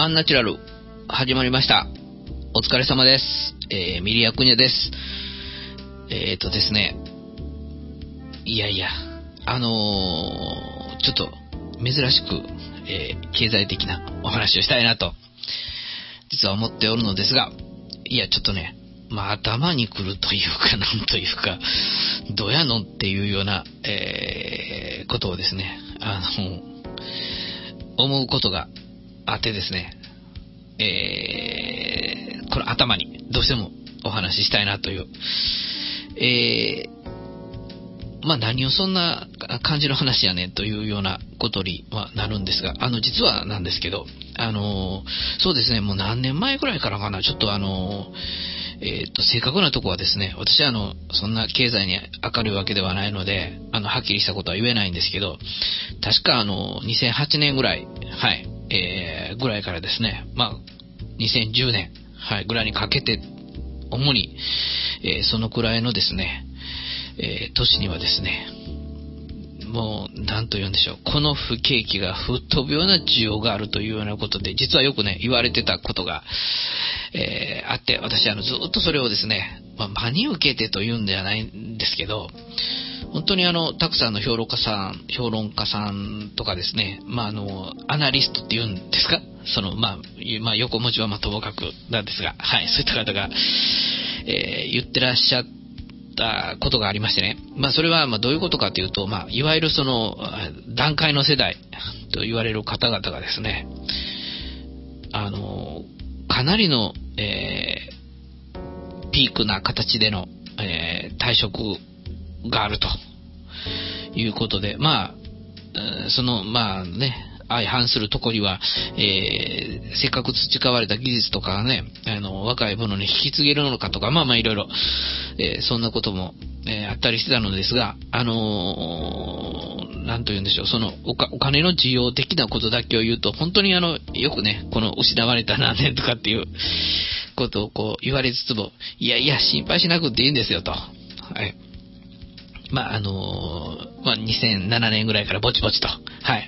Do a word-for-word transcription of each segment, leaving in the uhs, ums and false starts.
アンナチュラル始まりました。お疲れ様です。えー、ミリアクニャです。えーとですね、いやいや、あのー、ちょっと珍しく、えー、経済的なお話をしたいなと実は思っておるのですが、いやちょっとね、まあ頭にくるというかなんというかどうやのっていうような、えー、ことをですね、あの思うことがあってですね、えー、これ頭にどうしてもお話ししたいなという、えー、まあ何をそんな感じの話やねんというようなことにはなるんですが、あの実はなんですけど、あのそうですね、もう何年前くらいからかな、ちょっとあのえーと正確なとこはですね、私はあのそんな経済に明るいわけではないので、あのはっきりしたことは言えないんですけど、確かあのにせんはちねんぐらい、はい、えー、ぐらいからですね、まあにせんじゅうねん、はい、ぐらいにかけて主に、えー、そのくらいのですね、えー、年にはですね、もう何と言うんでしょう、この不景気が吹っ飛ぶような需要があるというようなことで、実はよくね言われてたことが、えー、あって、私あのずっとそれをですね、まあ、真に受けてというんではないんですけど、本当にあのたくさんの評論家さん評論家さんとかですね、まああのアナリストっていうんですか、そのまあ、まあ、横文字はまあともかくなんですが、はい、そういった方が、えー、言ってらっしゃったことがありましてね、まあそれはまあどういうことかというと、まあいわゆるその団塊の世代と言われる方々がですね、あのかなりの、えー、ピークな形での、えー、退職があるということで、まあそのまあね相反するところには、えー、せっかく培われた技術とかがね、あの若い者に引き継げるのかとか、まあまあいろいろ、えー、そんなことも、えー、あったりしてたのですが、あのー、なんと言うんでしょう、その お, かお金の需要的なことだけを言うと、本当にあのよくね、この失われた何年とかっていうことをこう言われつつも、いやいや心配しなくていいんですよと、はい、まああのー、まあにせんななねんぐらいからぼちぼちと、はい、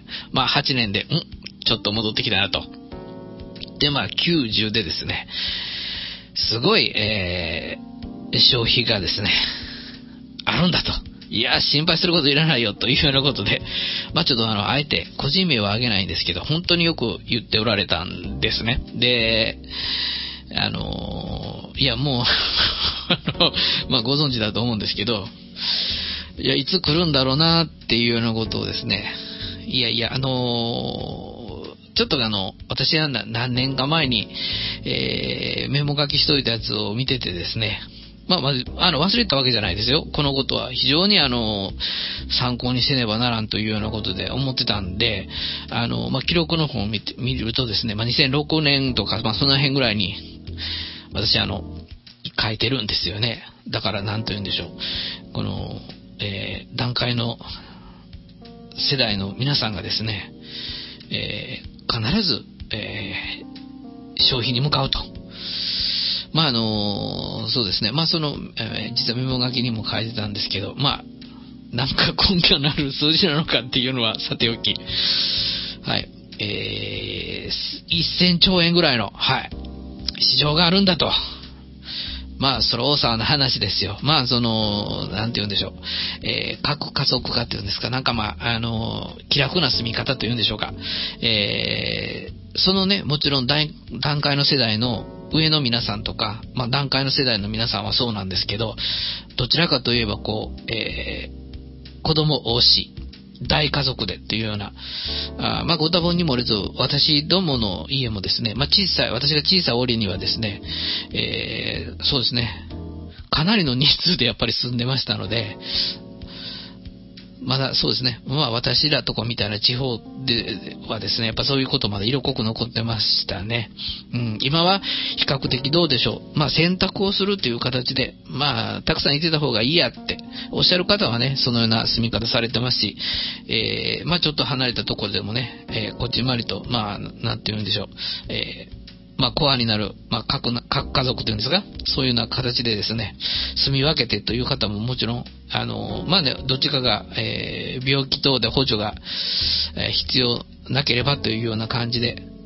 まあはちねんでんちょっと戻ってきたなと。でまあきゅうじゅうでですね、すごい、えー、消費がですねあるんだと。いや心配することいらないよというようなことで、まあちょっとあのあえて個人名は挙げないんですけど、本当によく言っておられたんですね。で、あのー、いやもうあのまあご存知だと思うんですけど、いやいつ来るんだろうなっていうようなことをですね、いやいやあのー、ちょっとあの私は何年か前に、えー、メモ書きしといたやつを見ててですね、まあ、まずあの忘れたわけじゃないですよ。このことは非常にあの参考にせねばならんというようなことで思ってたんで、あの、まあ、記録の方を見て見るとですね、まあ、にせんろくねんとか、まあ、その辺ぐらいに私あの書いてるんですよね。だから何と言うんでしょう、この、えー、段階の世代の皆さんがですね、えー、必ず、えー、消費に向かうと。まああのそうですね、まあその、えー、実はメモ書きにも書いてたんですけど、まあなんか根拠のある数字なのかっていうのはさておき、はい、えー、せんちょうえんぐらいの、はい、市場があるんだと。まあそれ大沢の話ですよ。まあそのなんて言うんでしょう、えー、核加速化っていうんですか、なんかまああの気楽な住み方というんでしょうか、えー、そのねもちろん段階の世代の上の皆さんとか、まあ段階の世代の皆さんはそうなんですけど、どちらかといえばこう、えー、子供多し大家族でっていうような、あまあご多分にもれず、私どもの家もですね、まあ小さい、私が小さい折にはですね、えー、そうですね、かなりの人数でやっぱり住んでましたので、まだそうですね、まあ私らとかみたいな地方ではですね、やっぱそういうことまで色濃く残ってましたね。うん、今は比較的どうでしょう。まあ選択をするという形で、まあたくさんいてた方がいいやっておっしゃる方はね、そのような住み方されてますし、えー、まあちょっと離れたところでもね、えー、こっちまりと、まあなんて言うんでしょう、えーまあ、コアになる、まあ、各な、各家族というんですか、そういうような形でですね、住み分けてという方ももちろん、あの、まあね、どっちかが、えー、病気等で補助が、えー、必要なければというような感じで、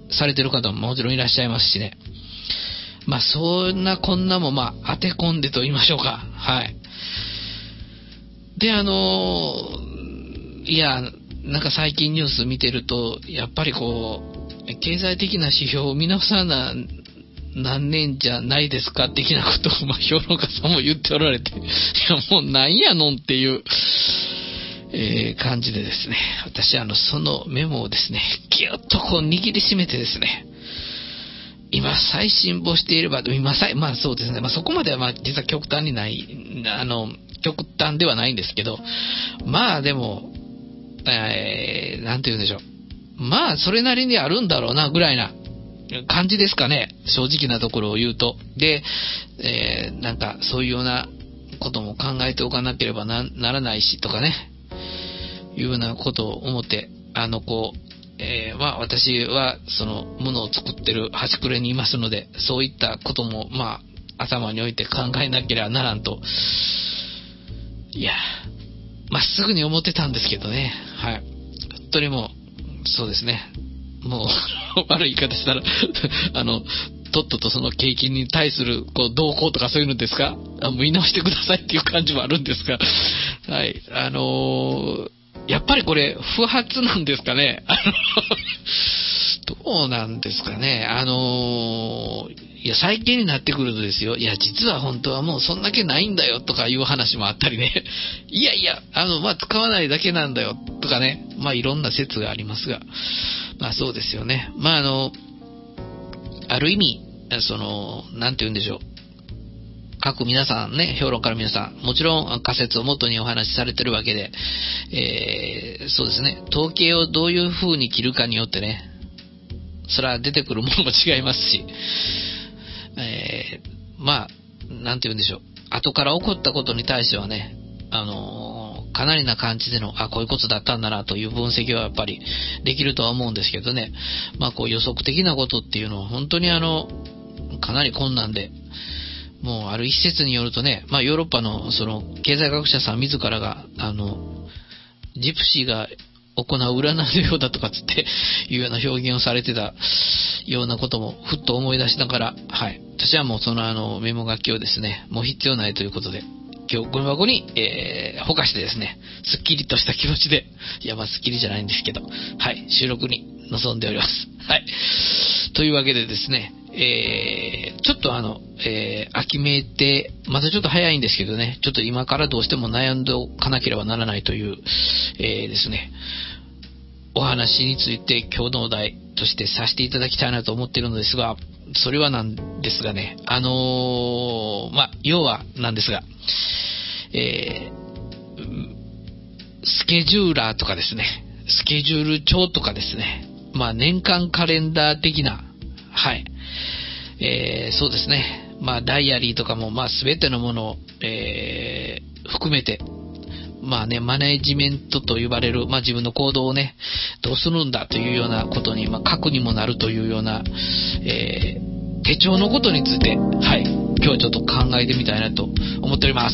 されてる方ももちろんいらっしゃいますしね。まあそんなこんなもまあ当て込んでと言いましょうか。はい。で、あのー、いや、なんか最近ニュース見てると、やっぱりこう、経済的な指標を見直さな、何年じゃないですか的なことを、まあ、評論家さんも言っておられて、いや、もうなんやのんっていう、えー、感じでですね、私、あの、そのメモをですね、ぎゅっとこう握りしめてですね、今、再辛抱していれば、今さえ、まあそうですね、まあそこまではまあ実は極端にない、あの、極端ではないんですけど、まあでも、えー、なんて言うんでしょう。まあ、それなりにあるんだろうな、ぐらいな感じですかね。正直なところを言うと。で、えー、なんか、そういうようなことも考えておかなければ な, ならないし、とかね。いうようなことを思って、あの、こう、えー、まあ、私は、その、ものを作ってる端くれにいますので、そういったことも、まあ、頭において考えなければならんと。いや、まっすぐに思ってたんですけどね。はい。本当にもう、そうですね。もう、悪い言い方したら、あの、とっととその景気に対する、こう、動向とかそういうのですか？あ、見直してくださいっていう感じもあるんですが、はい。あのー、やっぱりこれ、不発なんですかね。あの、どうなんですかね。あのー、いや、最近になってくるとですよ。いや、実は本当はもうそんだけないんだよとかいう話もあったりね。いやいや、あの、まあ、使わないだけなんだよとかね。まあ、いろんな説がありますが。まあ、そうですよね。まあ、あの、ある意味、その、なんて言うんでしょう。各皆さんね、評論家の皆さん、もちろん仮説をもとにお話しされてるわけで、えー、そうですね、統計をどういう風に切るかによってね、それは出てくるものも違いますし、えー、まあ、なんて言うんでしょう、後から起こったことに対してはね、あのー、かなりな感じでの、あ、こういうことだったんだなという分析はやっぱりできるとは思うんですけどね、まあこう予測的なことっていうのは本当にあの、かなり困難で、もうある一説によるとね、まあヨーロッパのその経済学者さん自らが、あの、ジプシーが行う占いのようだとかつっていうような表現をされてたようなこともふっと思い出しながら、はい。私はもうそのあのメモ書きをですね、もう必要ないということで、今日ゴミ箱に、えー、ほかしてですね、すっきりとした気持ちで、いやまあすっきりじゃないんですけど、はい、収録に臨んでおります。はい。というわけでですね、えー、ちょっとあの、えー、秋めいて、またちょっと早いんですけどね、ちょっと今からどうしても悩んでおかなければならないという、えー、ですね、お話について今日のお題としてさせていただきたいなと思っているのですが、それはなんですがね、あのー、まあ、要はなんですが、えー、スケジューラーとかですね、スケジュール帳とかですね、まあ、年間カレンダー的な、はい、えー、そうですね、まあ、ダイアリーとかも、まあ、すべてのものを、えー、含めて、まあね、マネジメントと呼ばれる、まあ自分の行動をね、どうするんだというようなことに、まあ核にもなるというような、えー、手帳のことについて、はい、今日ちょっと考えてみたいなと思っております。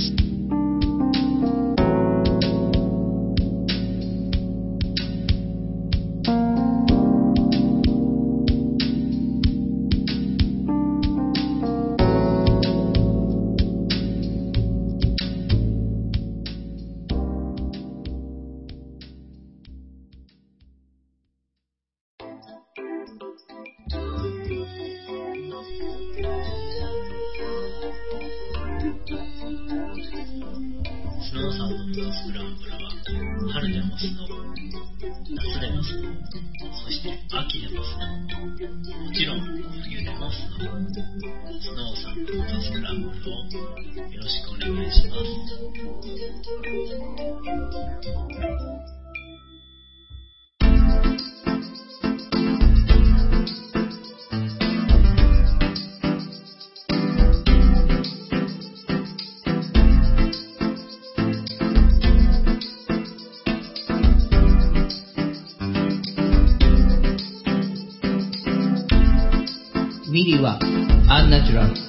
スノーサンドとスクランブルは春でもスノー、夏でもスノー、そして秋でもスノー、もちろん冬でもスノー。スノーサンドとスクランブルをよろしくお願いします。 ミリはアンナチュラル。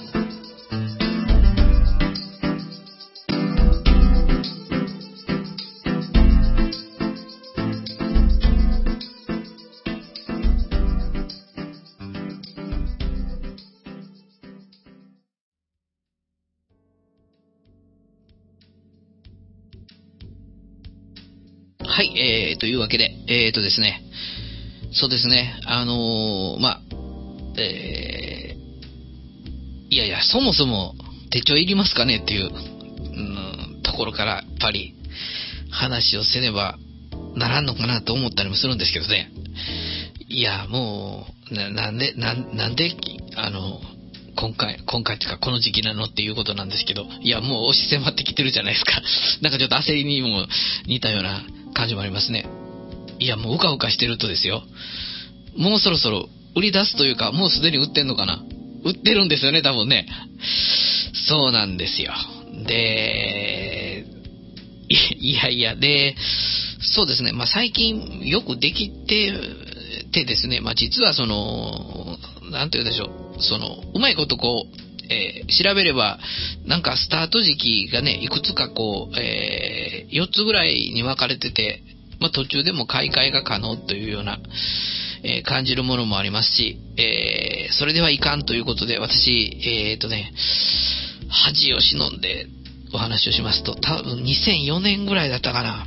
はい、えー、というわけで、えーとですね、そうですね、あのー、まあ、えー、いやいや、そもそも手帳いりますかねっていう、うん、ところから、やっぱり話をせねばならんのかなと思ったりもするんですけどね。いや、もう、な、なんで、な、なんで、あの、今回、今回っていうかこの時期なのっていうことなんですけど、いや、もう押し迫ってきてるじゃないですか。なんかちょっと焦りにも似たような感じもありますね。いや、もううかうかしてるとですよ、もうそろそろ売り出すというか、もうすでに売ってんのかな。売ってるんですよね、多分ね。そうなんですよ。で、いやいや、で、そうですね、まあ最近よくできててですね、まあ実はその、なんて言うでしょう、その、うまいことこう、えー、調べれば、なんかスタート時期がね、いくつかこう、えー、よっつぐらいに分かれてて、まあ途中でも買い替えが可能というような、えー、感じるものもありますし、えー、それではいかんということで、私、えーとね、恥を忍んでお話をしますと、多分にせんよねんぐらいだったかな。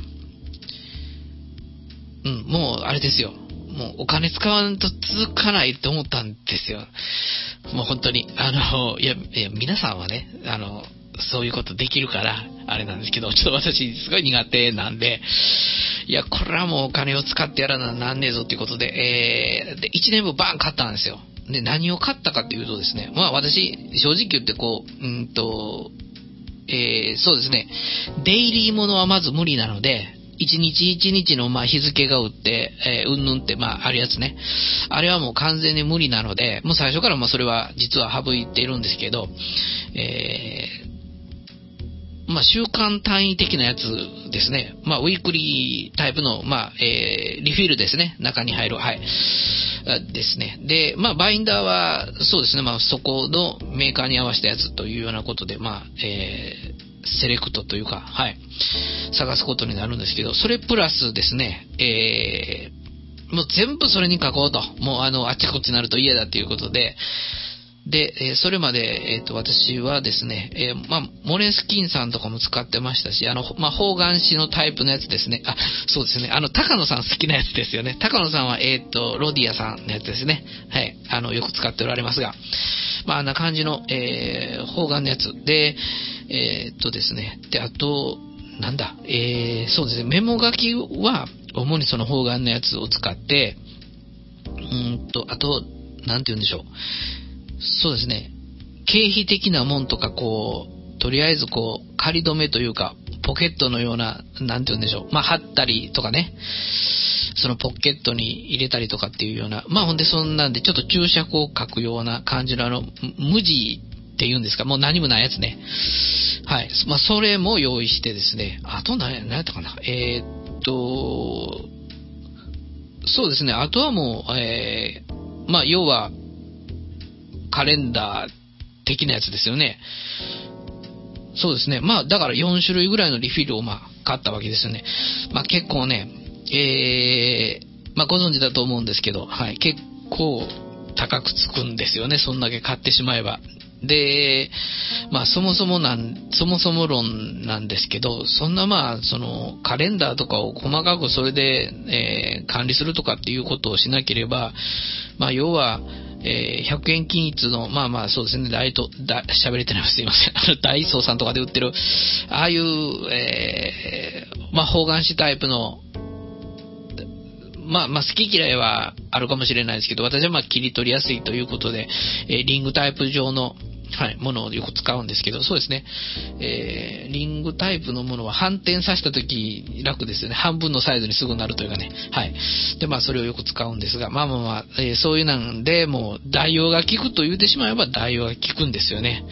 うん、もうあれですよ。もうお金使わんと続かないと思ったんですよ。もう本当に。あの、いや、いや皆さんはね、あの、そういうことできるから、あれなんですけど、ちょっと私すごい苦手なんで、いや、これはもうお金を使ってやらななんねえぞっていうことで、えー、で、いちねんぶんバーン買ったんですよ。で、何を買ったかっていうとですね、まあ私、正直言ってこう、うんと、えー、そうですね、デイリーものはまず無理なので、一日一日のまあ日付が打って、えー、うんぬんってまああるやつね。あれはもう完全に無理なので、もう最初からまあそれは実は省いているんですけど、えー、まあ週間単位的なやつですね。まあウィークリータイプのまあ、えー、リフィルですね。中に入る。はい。ですね。で、まあバインダーはそうですね。まあそこのメーカーに合わせたやつというようなことで、まあ、えー、セレクトというか、はい。探すことになるんですけど、それプラスですね、えー、もう全部それに書こうと。もうあの、あっちこっちになると嫌だということで、で、えー、それまで、えっと、私はですね、えー、まあ、モレスキンさんとかも使ってましたし、あの、まあ、方眼紙のタイプのやつですね。あ、そうですね。あの、高野さん好きなやつですよね。高野さんは、えっと、ロディアさんのやつですね。はい。あの、よく使っておられますが、まあ、あんな感じの、えー、方眼のやつで、えー、っとですね。で、あと、なんだ、えー、そうですね。メモ書きは、主にその方眼のやつを使って、うんと、あと、なんて言うんでしょう。そうですね。経費的なもんとか、こう、とりあえずこう、仮止めというか、ポケットのような、なんて言うんでしょう。まあ、貼ったりとかね。そのポケットに入れたりとかっていうような。まあ、ほんでそんなんで、ちょっと注釈を書くような感じのあの、無地っていうんですか。もう何もないやつね。はい。まあ、それも用意してですね。あと何や、何やったかな。えー、っと、そうですね。あとはもう、えー、まあ、要は、カレンダー的なやつですよね。そうですね。まあ、だからよん種類ぐらいのリフィルをまあ、買ったわけですよね。まあ、結構ね、えー、まあ、ご存知だと思うんですけど、はい。結構高くつくんですよね。そんだけ買ってしまえば。で、まあそもそもなん、そもそも論なんですけど、そんなまあ、そのカレンダーとかを細かくそれで、えー、管理するとかっていうことをしなければ、まあ要は、えー、ひゃくえん均一の、まあまあそうですね、ダイト、だ、喋れてないすいません。あの、ダイソーさんとかで売ってる、ああいう、えー、まあ方眼紙タイプの、まあまあ好き嫌いはあるかもしれないですけど、私はまあ切り取りやすいということで、えー、リングタイプ上の、はい、ものをよく使うんですけど、そうですね、えー、リングタイプのものは反転させたとき楽ですよね。半分のサイズにすぐなるというかね。はい。で、まあそれをよく使うんですが、まあまあまあ、えー、そういうなんで、もう代用が効くと言ってしまえば代用が効くんですよね。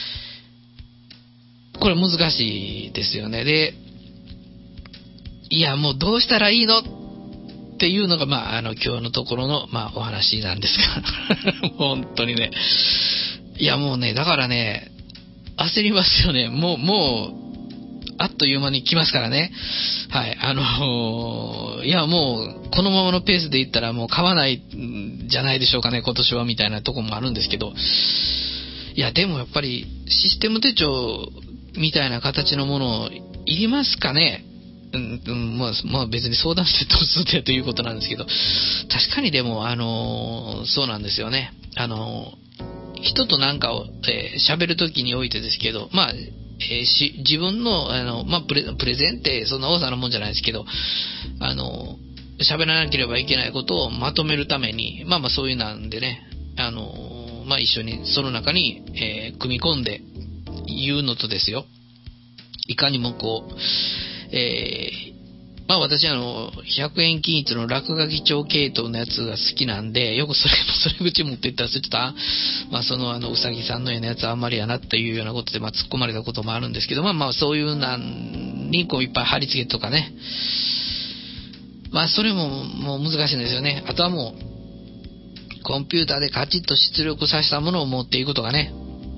これ難しいですよね。で、いやもうどうしたらいいのっていうのが、まあ、あの、今日のところの、まあ、お話なんですが。本当にね。いや、もうね、だからね、焦りますよね。もう、もう、あっという間に来ますからね。はい。あのー、いや、もう、このままのペースでいったらもう買わないんじゃないでしょうかね、今年は、みたいなとこもあるんですけど。いや、でもやっぱり、システム手帳みたいな形のもの、いりますかね。 うんうん、まあ、まあ別に相談してどうするということなんですけど、確かにでも、あのー、そうなんですよね。あのー、人となんかを喋、えー、るときにおいてですけど、まあ、えー、し自分の、あの、まあプレ、プレゼンってそんな大さなもんじゃないですけど、あのー、喋らなければいけないことをまとめるために、まあまあそういうなんでね、あのー、まあ一緒にその中に、えー、組み込んで言うのとですよ、いかにもこう、えー、まあ私あの、百円均一の落書き帳系統のやつが好きなんで、よくそれ、それ口持っていったら、ちょっと、まあそのあの、うさぎさんのようなやつあんまりやなっていうようなことで、まあ突っ込まれたこともあるんですけど、まあまあそういうなんにこういっぱい貼り付けとかね。まあそれももう難しいんですよね。あとはもう、コンピューターでカチッと出力させたものを持っていくとかね。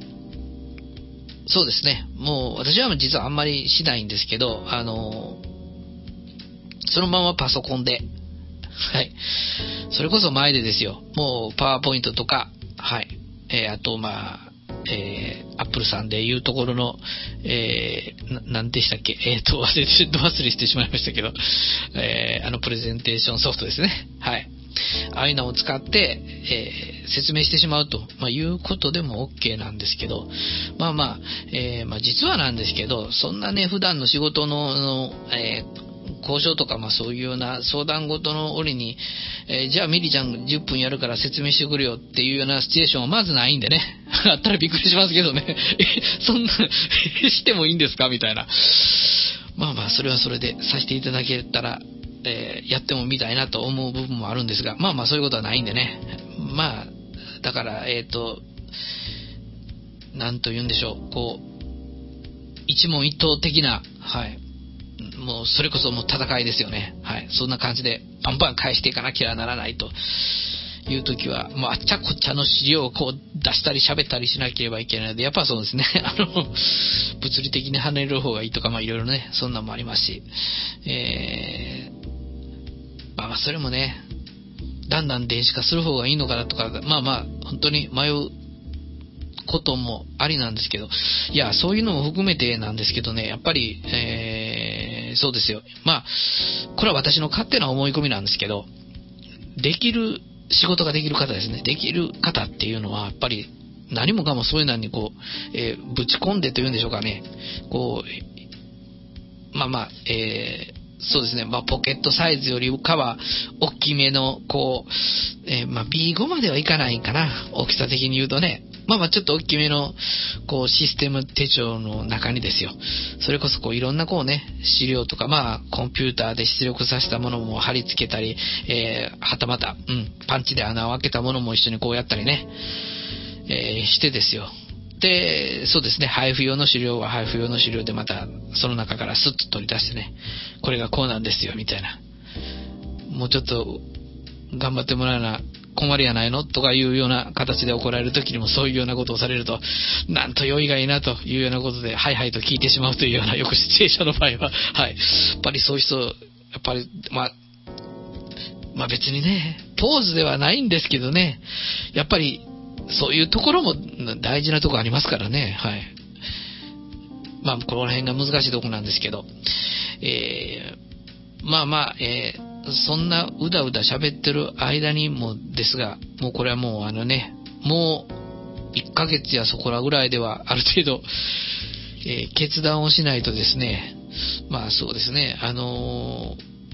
そうですね。もう私は実はあんまりしないんですけど、あの、そのままパソコンで、はい。それこそ前でですよ。もうパワーポイントとか、はい。えー、あとまあ、えー、アップルさんでいうところの、えー、な、なんでしたっけ、えーと、忘れて、ど忘れしてしまいましたけど、えー、あのプレゼンテーションソフトですね。はい。ああいうのを使って、えー、説明してしまうと、まあ、いうことでも OK なんですけど、まあまあ、えー、まあ実はなんですけど、そんなね、普段の仕事の、のえー交渉とか、まあそういうような相談事の折に、えー、じゃあミリちゃんじゅっぷんやるから説明してくれよっていうようなシチュエーションはまずないんでね。あったらびっくりしますけどね。そんな、してもいいんですかみたいな。まあまあ、それはそれでさせていただけたら、えー、やってもみたいなと思う部分もあるんですが、まあまあそういうことはないんでね。まあ、だから、えっと、なんと言うんでしょう。こう、一問一答的な、はい。もうそれこそもう戦いですよね。はい。そんな感じでバンバン返していかなきゃならないという時は、もうあっちゃこっちゃの資料をこう出したり喋ったりしなければいけないので、やっぱそうですね。あの、物理的に離れる方がいいとか、まあいろいろね、そんなのもありますし、えー、まあまあそれもね、だんだん電子化する方がいいのかなとか、まあまあ本当に迷うこともありなんですけど、いや、そういうのも含めてなんですけどね、やっぱり、えー、そうですよ。まあ、これは私の勝手な思い込みなんですけど、できる、仕事ができる方ですね。できる方っていうのは、やっぱり何もかもそういうのにこう、えー、ぶち込んでというんでしょうかね。こう、まあまあ、えー、そうですね。まあ、ポケットサイズよりかは、大きめの、こう、えー、まあ、ビーファイブ まではいかないかな。大きさ的に言うとね。まあまあちょっと大きめの、こう、システム手帳の中にですよ。それこそこう、いろんなこうね、資料とか、まあ、コンピューターで出力させたものも貼り付けたり、えー、はたまた、うん、パンチで穴を開けたものも一緒にこうやったりね、えー、してですよ。で、そうですね、配布用の資料は配布用の資料でまた、その中からスッと取り出してね、これがこうなんですよ、みたいな。もうちょっと、頑張ってもらうな、困りやないのとかいうような形で怒られる時にもそういうようなことをされると、なんと良いがいいなというようなことで、はいはいと聞いてしまうというような、よくシチュエーションの場合は、はい。やっぱりそういう人、やっぱり、まあ、まあ別にね、ポーズではないんですけどね、やっぱり、そういうところも大事なところありますからね、はい。まあ、この辺が難しいところなんですけど、えー、まあまあ、えー、そんなうだうだ喋ってる間にもですが、もうこれはもうあのね、もういっかげつやそこらぐらいではある程度、えー、決断をしないとですね、まあそうですね、あの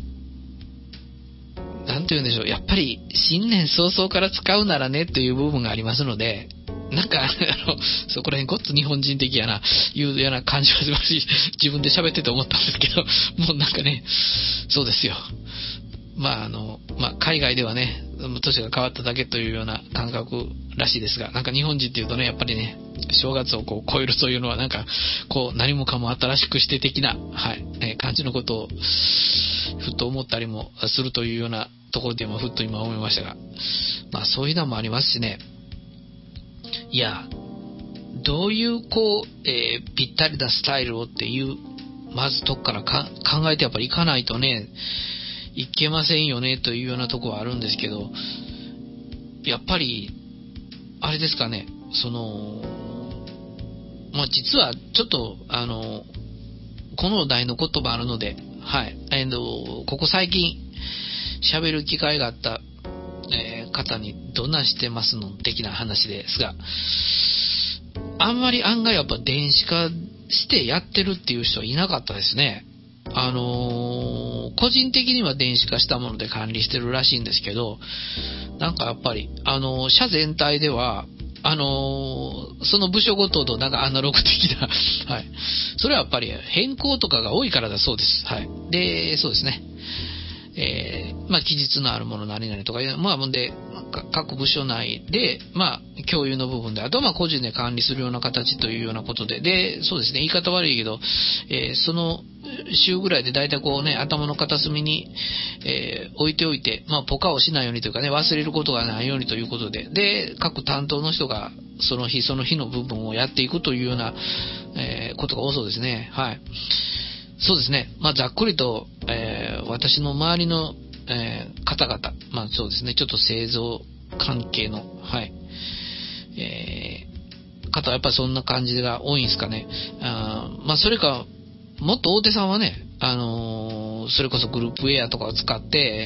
ー、なんて言うんでしょう、やっぱり新年早々から使うならねという部分がありますので、なんか、あの、そこら辺ごっつ日本人的やな、いうような感じはしますし、自分で喋ってて思ったんですけど、もうなんかね、そうですよ。まああの、まあ海外ではね、年が変わっただけというような感覚らしいですが、なんか日本人っていうとね、やっぱりね、正月をこう超えるというのはなんか、こう何もかも新しくして的な、はい、えー、感じのことを、ふっと思ったりもするというようなところでもふっと今思いましたが、まあそういうのもありますしね、いや、どういうこう、えー、ぴったりなスタイルをっていう、まずとこからか考えてやっぱりいかないとね、いけませんよねというようなところはあるんですけど、やっぱり、あれですかね、その、まあ、実はちょっと、あの、このお題の言葉あるので、 はい。えーと、ここ最近、喋る機会があった、えー、方にどんなんしてますの的な話ですが、あんまり案外やっぱ電子化してやってるっていう人はいなかったですね。あのー、個人的には電子化したもので管理してるらしいんですけど、なんかやっぱり、あのー、社全体では、あのー、その部署ごとのなんかアナログ的な、はい。それはやっぱり変更とかが多いからだそうです。はい。で、そうですね。えー、まあ、記述のあるもの何々とかいう、まあ、もんで、各部署内で、まあ、共有の部分で、あとはまあ、個人で管理するような形というようなことで、で、そうですね、言い方悪いけど、えー、その週ぐらいで大体こうね、頭の片隅に、えー、置いておいて、まあ、ポカをしないようにというかね、忘れることがないようにということで、で、各担当の人が、その日その日の部分をやっていくというような、えー、ことが多そうですね。はい。そうですね。まあ、ざっくりと、えー、私の周りの、えー、方々、まあそうですね、ちょっと製造関係の、はい、えー、方はやっぱりそんな感じが多いんですかね。あまあそれか、もっと大手さんはね、あのー、それこそグループウェアとかを使って、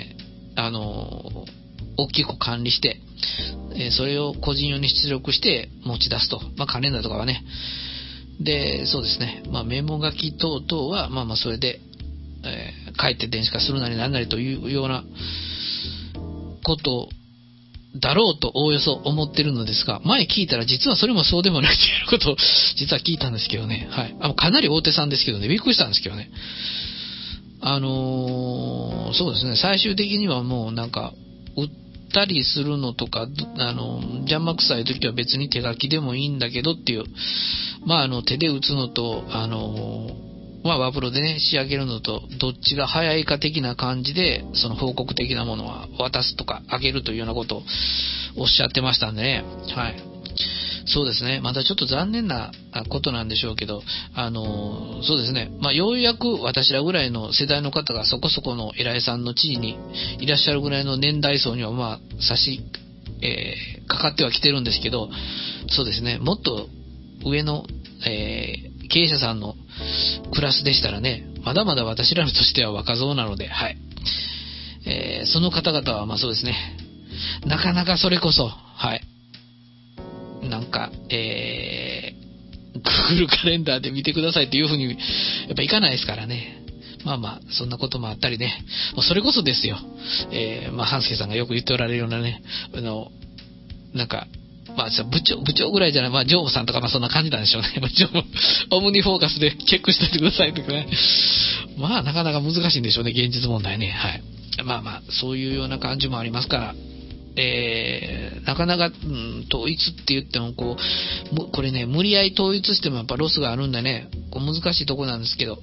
あのー、大きく管理して、えー、それを個人用に出力して持ち出すと。まあカレンダーとかはね。で、そうですね。まあメモ書き等々は、まあまあそれで、えー、書いて電子化するなりなんなりというようなことだろうとおおよそ思ってるのですが、前聞いたら実はそれもそうでもないということを実は聞いたんですけどね。はい。あのかなり大手さんですけどね、びっくりしたんですけどね。あのー、そうですね、最終的にはもうなんか、売ったりするのとか、あの、邪魔くさい時は別に手書きでもいいんだけどっていう、まああの、手で打つのと、あのー、まあ、ワープロでね、仕上げるのと、どっちが早いか的な感じで、その報告的なものは渡すとか、あげるというようなことをおっしゃってましたんでね。はい。そうですね。またちょっと残念なことなんでしょうけど、あの、そうですね。まあ、ようやく私らぐらいの世代の方がそこそこの偉いさんの地位にいらっしゃるぐらいの年代層には、まあ、差し、えー、かかってはきてるんですけど、そうですね。もっと上の、えー、経営者さんのクラスでしたらね、まだまだ私らとしては若造なので、はい。えー、その方々は、まあそうですね。なかなかそれこそ、はい。なんか、えー、Google カレンダーで見てくださいっていうふうに、やっぱいかないですからね。まあまあ、そんなこともあったりね。もうそれこそですよ。えー、まあ、半助さんがよく言っておられるようなね、あの、なんか、まあ、部長、部長ぐらいじゃない、まあ、常務さんとか、まあ、そんな感じなんでしょうね。まあ、常務、オムニフォーカスでチェックしておいてくださいとかね。まあ、なかなか難しいんでしょうね、現実問題ね。はい。まあまあ、そういうような感じもありますから、えー、なかなか、うん、統一って言っても、こう、これね、無理やり統一してもやっぱロスがあるんでね、こう難しいとこなんですけど、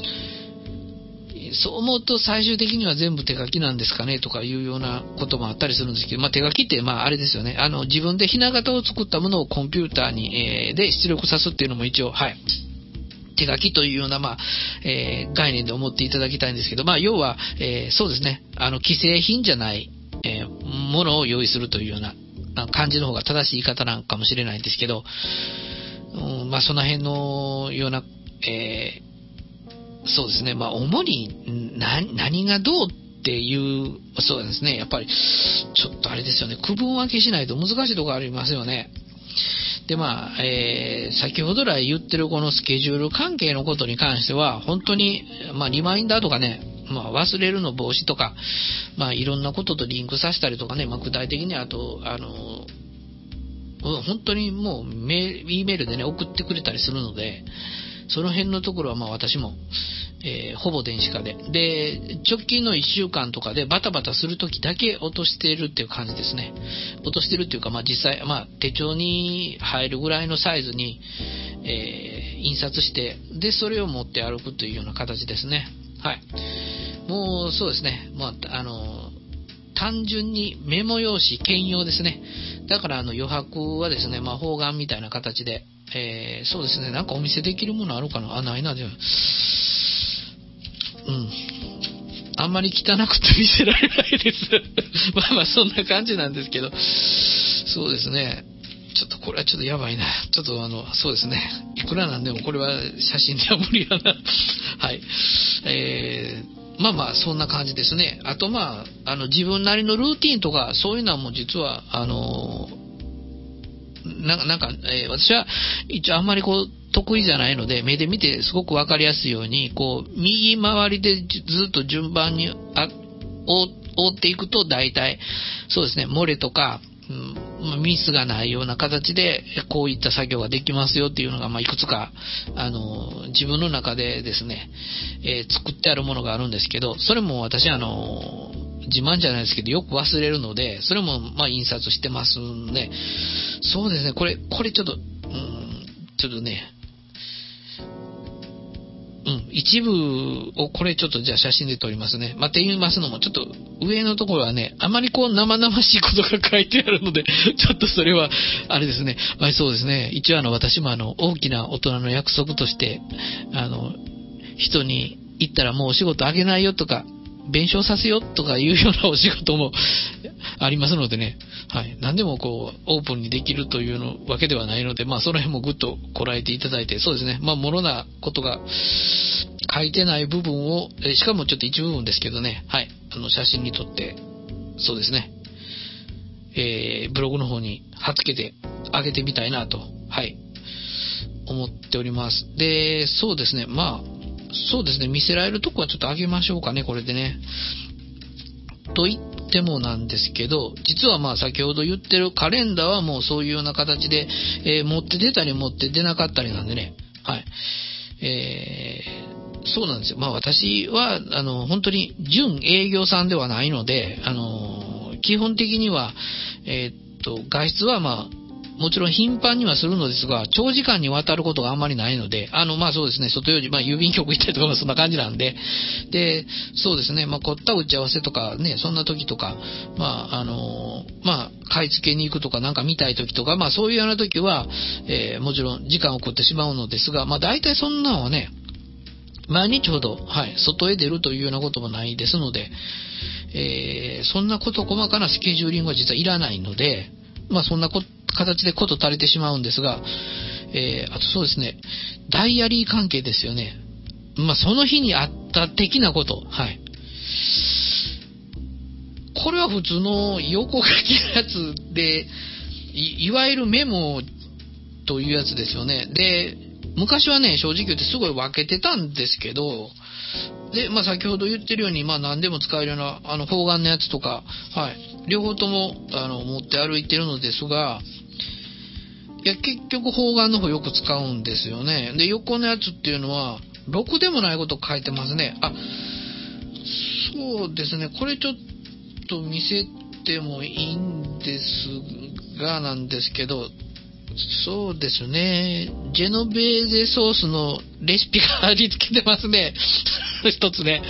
そう思うと最終的には全部手書きなんですかねとかいうようなこともあったりするんですけど、まあ手書きってまああれですよね。あの自分でひな形を作ったものをコンピューターに、えー、で出力さすっていうのも一応、はい。手書きというような、まあ、えー、概念で思っていただきたいんですけど、まあ要は、えー、そうですね。あの既製品じゃない、えー、ものを用意するというような感じの方が正しい言い方なんかもしれないんですけど、うん、まあその辺のような、えーそうですね。まあ、主に何、何がどうっていう、そうですね。やっぱり、ちょっとあれですよね。区分分けしないと難しいところありますよね。で、まあ、えー、先ほど来言ってるこのスケジュール関係のことに関しては、本当に、まあ、リマインダーとかね、まあ、忘れるの防止とか、まあ、いろんなこととリンクさせたりとかね、まあ、具体的にあと、あの、本当にもうメール、E メールでね、送ってくれたりするので、その辺のところはまあ私も、えー、ほぼ電子化で。で、直近のいっしゅうかんとかでバタバタするときだけ落としているっていう感じですね。落としてるっていうか、まあ実際、まあ手帳に入るぐらいのサイズに、えー、印刷して、で、それを持って歩くというような形ですね。はい。もうそうですね。まあ、あの、単純にメモ用紙兼用ですね。だからあの余白はですね、まあ方眼みたいな形で、えー、そうですね、なんかお見せできるものあるかなあ、ないな、でも。うん。あんまり汚くて見せられないです。まあまあそんな感じなんですけど。そうですね。ちょっとこれはちょっとやばいな。ちょっとあの、そうですね。いくらなんでもこれは写真では無理やな。はい。 えー、まあまあそんな感じですね。あとまあ、あの自分なりのルーティンとかそういうのはもう実はあのななんか、えー、私は一応あんまりこう得意じゃないので、目で見てすごくわかりやすいようにこう右回りでずっと順番にあ追っていくと大体そうですね、漏れとか、うん、ミスがないような形でこういった作業ができますよっていうのが、まあ、いくつかあの自分の中でですね、えー、作ってあるものがあるんですけど、それも私あの自慢じゃないですけどよく忘れるので、それもまあ印刷してますんで、そうですね、これこれちょっと、うん、ちょっとね、うん、一部をこれちょっとじゃあ写真で撮りますね。まあ、って言いますのもちょっと上のところはね、あまりこう生々しいことが書いてあるのでちょっとそれはあれですね。はい、そうですね。一応あの私もあの大きな大人の約束としてあの人に言ったらもうお仕事あげないよとか弁償させよとかいうようなお仕事もありますのでね、はい、何でもこうオープンにできるというのわけではないので、まあその辺もぐっとこらえていただいて、そうですね、まあもろなことが書いてない部分を、えしかもちょっと一部分ですけどね、はい、あの写真に撮ってそうですね、えー、ブログの方に貼っつけてあげてみたいなと、はい思っております。で、そうですね、まあそうですね、見せられるとこはちょっと上げましょうかね、これでね。と言ってもなんですけど、実はまあ先ほど言ってるカレンダーはもうそういうような形で、えー、持って出たり持って出なかったりなんでね、はい。えー、そうなんですよ。まあ私は、あの、本当に準営業さんではないので、あの、基本的には、えー、っと、外出はまあ、もちろん頻繁にはするのですが、長時間にわたることがあんまりないので、あの、まあそうですね、外用事、まあ郵便局行ったりとかもそんな感じなんで、で、そうですね、まあ凝った打ち合わせとかね、そんな時とか、まああの、まあ買い付けに行くとかなんか見たい時とか、まあそういうような時は、えー、もちろん時間を食ってしまうのですが、まあ大体そんなのはね、毎日ほど、はい、外へ出るというようなこともないですので、えー、そんなこと細かなスケジューリングは実はいらないので、まあそんなこ形でこと足りてしまうんですが、えー、あとそうですね、ダイアリー関係ですよね。まあその日にあった的なこと、はい。これは普通の横書きのやつで、い, いわゆるメモというやつですよね。で、昔はね、正直言ってすごい分けてたんですけど、で、まあ先ほど言ってるように、まあ何でも使えるような、あの、方眼のやつとか、はい。両方とも、あの、持って歩いてるのですが、いや、結局方眼の方よく使うんですよね。で、横のやつっていうのは、ろくでもないこと書いてますね。あ、そうですね。これちょっと見せてもいいんですが、なんですけど、そうですね。ジェノベーゼソースのレシピが貼り付けてますね。一つね。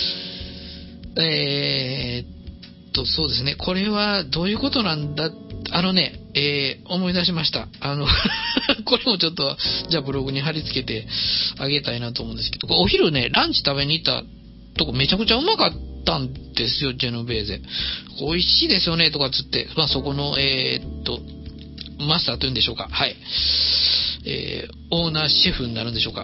えー、っと、そうですね。これはどういうことなんだ、あのね、えー、思い出しました。あの、これもちょっと、じゃあブログに貼り付けてあげたいなと思うんですけど、お昼ね、ランチ食べに行ったとこめちゃくちゃうまかったんですよ、ジェノベーゼ。美味しいですよね、とかつって、まあそこの、えー、っと、マスターというんでしょうか。はい。えー、オーナーシェフになるんでしょうか。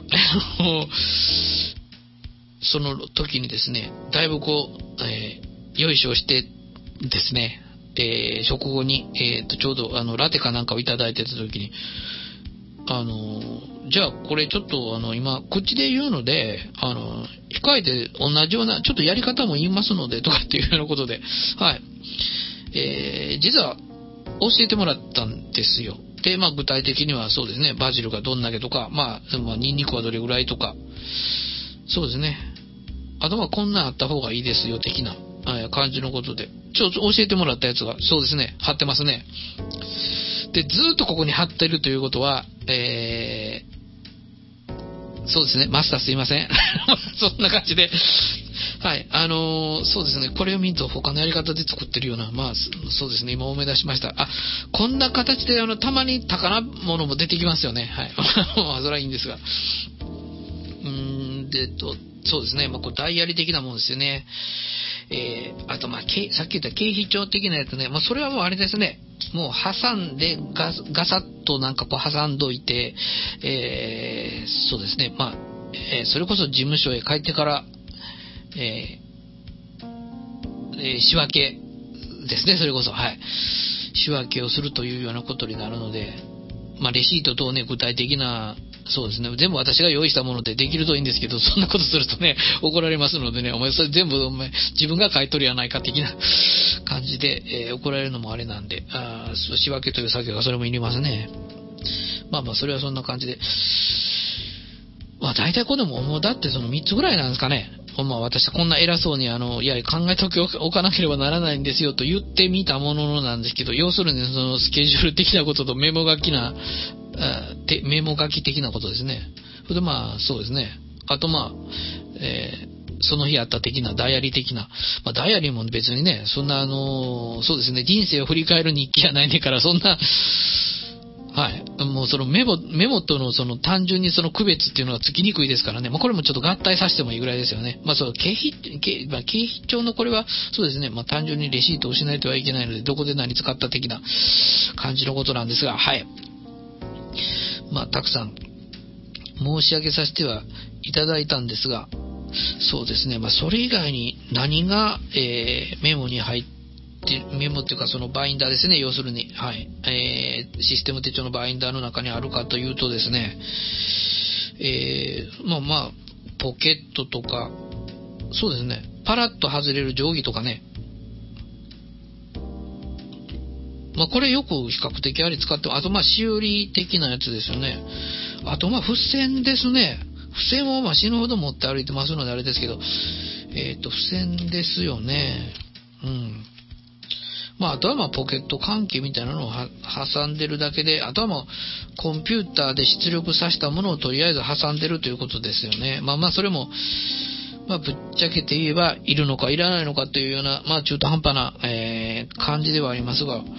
その時にですね、だいぶこう、えー、よいしょしてですね、えー、食後に、えー、とちょうどあのラテかなんかをいただいてた時に、あのー、じゃあこれちょっとあの今口で言うので、あのー、控えて同じようなちょっとやり方も言いますのでとかっていうようなことで、はい。えー、実は教えてもらったんですよ。で、まあ具体的にはそうですね、バジルがどんだけとか、まあ、まあ、ニンニクはどれぐらいとか、そうですね。あとはこんなんあった方がいいですよ、的な感じのことで。ちょっと教えてもらったやつが、そうですね、貼ってますね。で、ずっとここに貼ってるということは、えー、そうですね、マスターすいません。そんな感じで。はい、あのー、そうですね、これを見ると他のやり方で作ってるような、まあ、そうですね、今思い出しました。あ、こんな形で、あの、たまに宝物も出てきますよね。はい。まあ、それはいいんですが。うーん、で、と、そうですね、まあ、こう、ダイアリー的なものですよね。えー、あと、まあ、さっき言った経費帳的なやつね、まあ、それはもうあれですね、もう挟んでガ、ガサッとなんかこう挟んどいて、えー、そうですね、まあ、えー、それこそ事務所へ帰ってから、 えーえー、仕分けですね、それこそ。はい。仕分けをするというようなことになるので、まあ、レシート等ね、具体的な、そうですね、全部私が用意したものでできるといいんですけど、そんなことするとね、怒られますのでね、お前それ全部、お前、自分が買い取りやないか的な感じで、えー、怒られるのもあれなんで、あ仕分けという作業がそれもいりますね。まあまあ、それはそんな感じで、まあ大体これも、もうだってそのみっつぐらいなんですかね。まあ私はこんな偉そうにあの、いや考えておかなければならないんですよと言ってみたもののなんですけど、要するにそのスケジュール的なこととメモ書きな、メモ書き的なことですね。それでまあそうですね。あとまあ、えー、その日あった的なダイアリー的な、まあダイアリーも別にね、そんなあの、そうですね、人生を振り返る日記じゃないねから、そんな、はい。もうそのメモ、メモとのその単純にその区別っていうのがつきにくいですからね。まあこれもちょっと合体させてもいいぐらいですよね。まあそう、経費、経、まあ経費帳のこれはそうですね。まあ単純にレシートをしないとはいけないので、どこで何使った的な感じのことなんですが、はい。まあたくさん申し上げさせてはいただいたんですが、そうですね。まあそれ以外に何が、えー、メモに入って、メモっていうかそのバインダーですね、要するに、はい、えー、システム手帳のバインダーの中にあるかというとですね、えー、まあまあポケットとか、そうですね、パラッと外れる定規とかね、まあこれよく比較的あり使って、あとまあしおり的なやつですよね。あとまあ付箋ですね。付箋をまあ死ぬほど持って歩いてますのであれですけど、えっと付箋ですよね。うん。まあ、あとはまあポケット関係みたいなのを挟んでるだけで、あとはまあコンピューターで出力させたものをとりあえず挟んでるということですよね。まあまあそれも、まあぶっちゃけて言えばいるのかいらないのかというような、まあ中途半端な、えー、感じではありますが、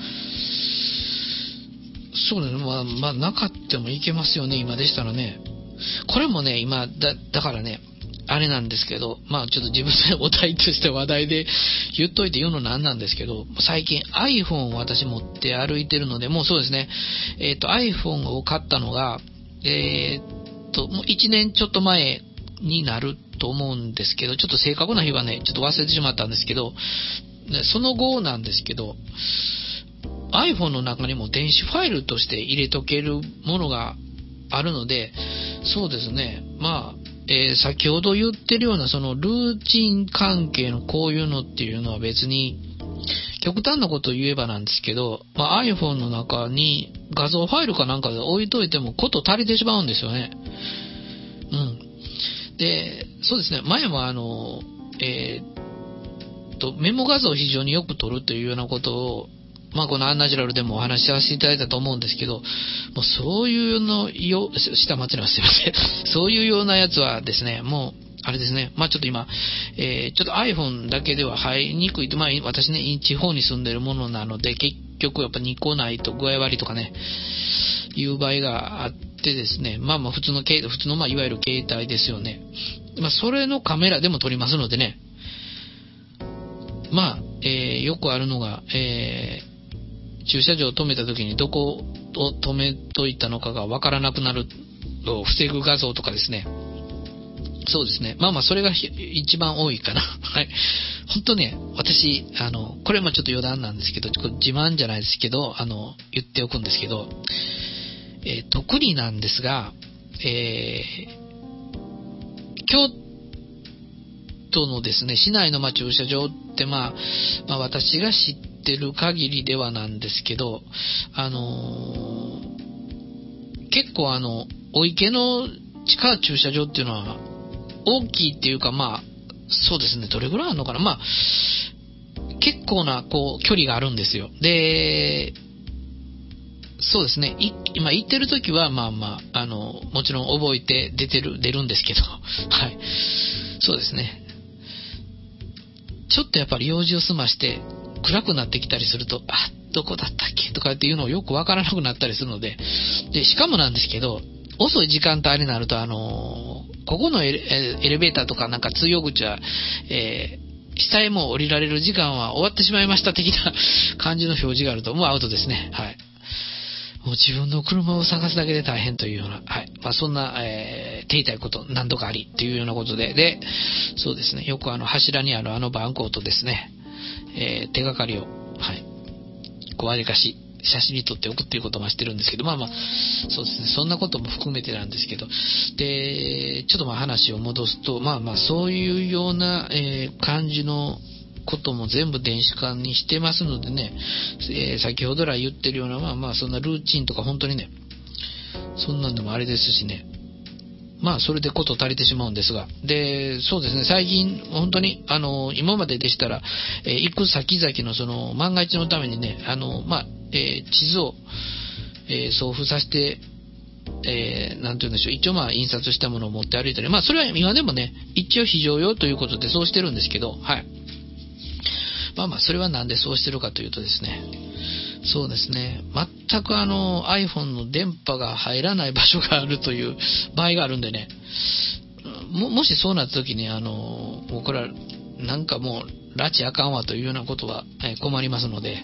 そうですね。まあまあなかったもいけますよね、今でしたらね。これもね、今、だ、だからね、あれなんですけど、まあちょっと自分でお題として話題で言っといて言うのなんなんですけど、最近 iPhone を私持って歩いてるので、もうそうですね、えっと iPhone を買ったのが、えー、っと、もういちねんちょっと前になると思うんですけど、ちょっと正確な日はね、ちょっと忘れてしまったんですけど、その後なんですけど、iPhone の中にも電子ファイルとして入れとけるものがあるので、そうですね、まあ、えー、先ほど言ってるようなそのルーチン関係のこういうのっていうのは別に極端なことを言えばなんですけど、まあ、iPhone の中に画像ファイルかなんかで置いといてもこと足りてしまうんですよね。うん。で、そうですね、前もあの、えー、っと、メモ画像を非常によく撮るというようなことをまあこのアンナチュラルでもお話しさせていただいたと思うんですけど、もうそういうのよ、下町のすいません。そういうようなやつはですね、もう、あれですね、まあちょっと今、えー、ちょっと iPhone だけでは入りにくいと、まあ私ね、地方に住んでるものなので、結局やっぱにこないと具合悪いとかね、いう場合があってですね、まあまあ普通の、普通のまあいわゆる携帯ですよね。まあそれのカメラでも撮りますのでね、まあ、えー、よくあるのが、えー、駐車場を止めた時にどこを止めといたのかがわからなくなるのを防ぐ画像とかですね。そうですね。まあまあそれが一番多いかな。はい。本当ね、私、あの、これもちょっと余談なんですけど、自慢じゃないですけど、あの、言っておくんですけど、えー、特になんですが、えー、京都のですね、市内のまあ駐車場ってまあ、まあ私が知っててる限りではなんですけど、あのー、結構あのお池の地下駐車場っていうのは大きいっていうか、まあそうですね、どれぐらいあるのかな、まあ結構なこう距離があるんですよ。で、そうですね、今行ってる時はまあまああのもちろん覚えて出てる出るんですけど、はい、そうですね。ちょっとやっぱり用事を済まして暗くなってきたりすると、あ、どこだったっけとかっていうのをよくわからなくなったりするので、で、しかもなんですけど、遅い時間帯になると、あのー、ここのエレ、エレベーターとかなんか通用口は、えー、下へもう降りられる時間は終わってしまいました的な感じの表示があると、もうアウトですね。はい。 もう自分の車を探すだけで大変というような、はい。まあそんな、えー、手痛いこと何度かありっていうようなことで、で、そうですね、よくあの柱にあるあのバンコーとですね、えー、手がかりを、はい、こうあれかし、写真に撮っておくっていうこともしてるんですけど、まあまあ、そうですね、そんなことも含めてなんですけど、で、ちょっとまあ話を戻すと、まあまあそういうような、えー、感じのことも全部電子化にしてますのでね、えー、先ほどら言ってるような、まあまあそんなルーチンとか本当にね、そんなんでもあれですしね、まあそれでこと足りてしまうんですが、で、そうですね、最近本当にあの今まででしたら、えー、行く先々のその万が一のためにね、あのまあ、えー、地図を、えー、送付させて、えー、なんて言うんでしょう、一応まあ印刷したものを持って歩いたり、まあそれは今でもね、一応非常用ということでそうしてるんですけど、はい。まあまあそれはなんでそうしてるかというとですね、そうですね、全くあの iPhone の電波が入らない場所があるという場合があるんでね、も, もしそうなった時にあの僕らなんかもう拉致あかんわというようなことは困りますので、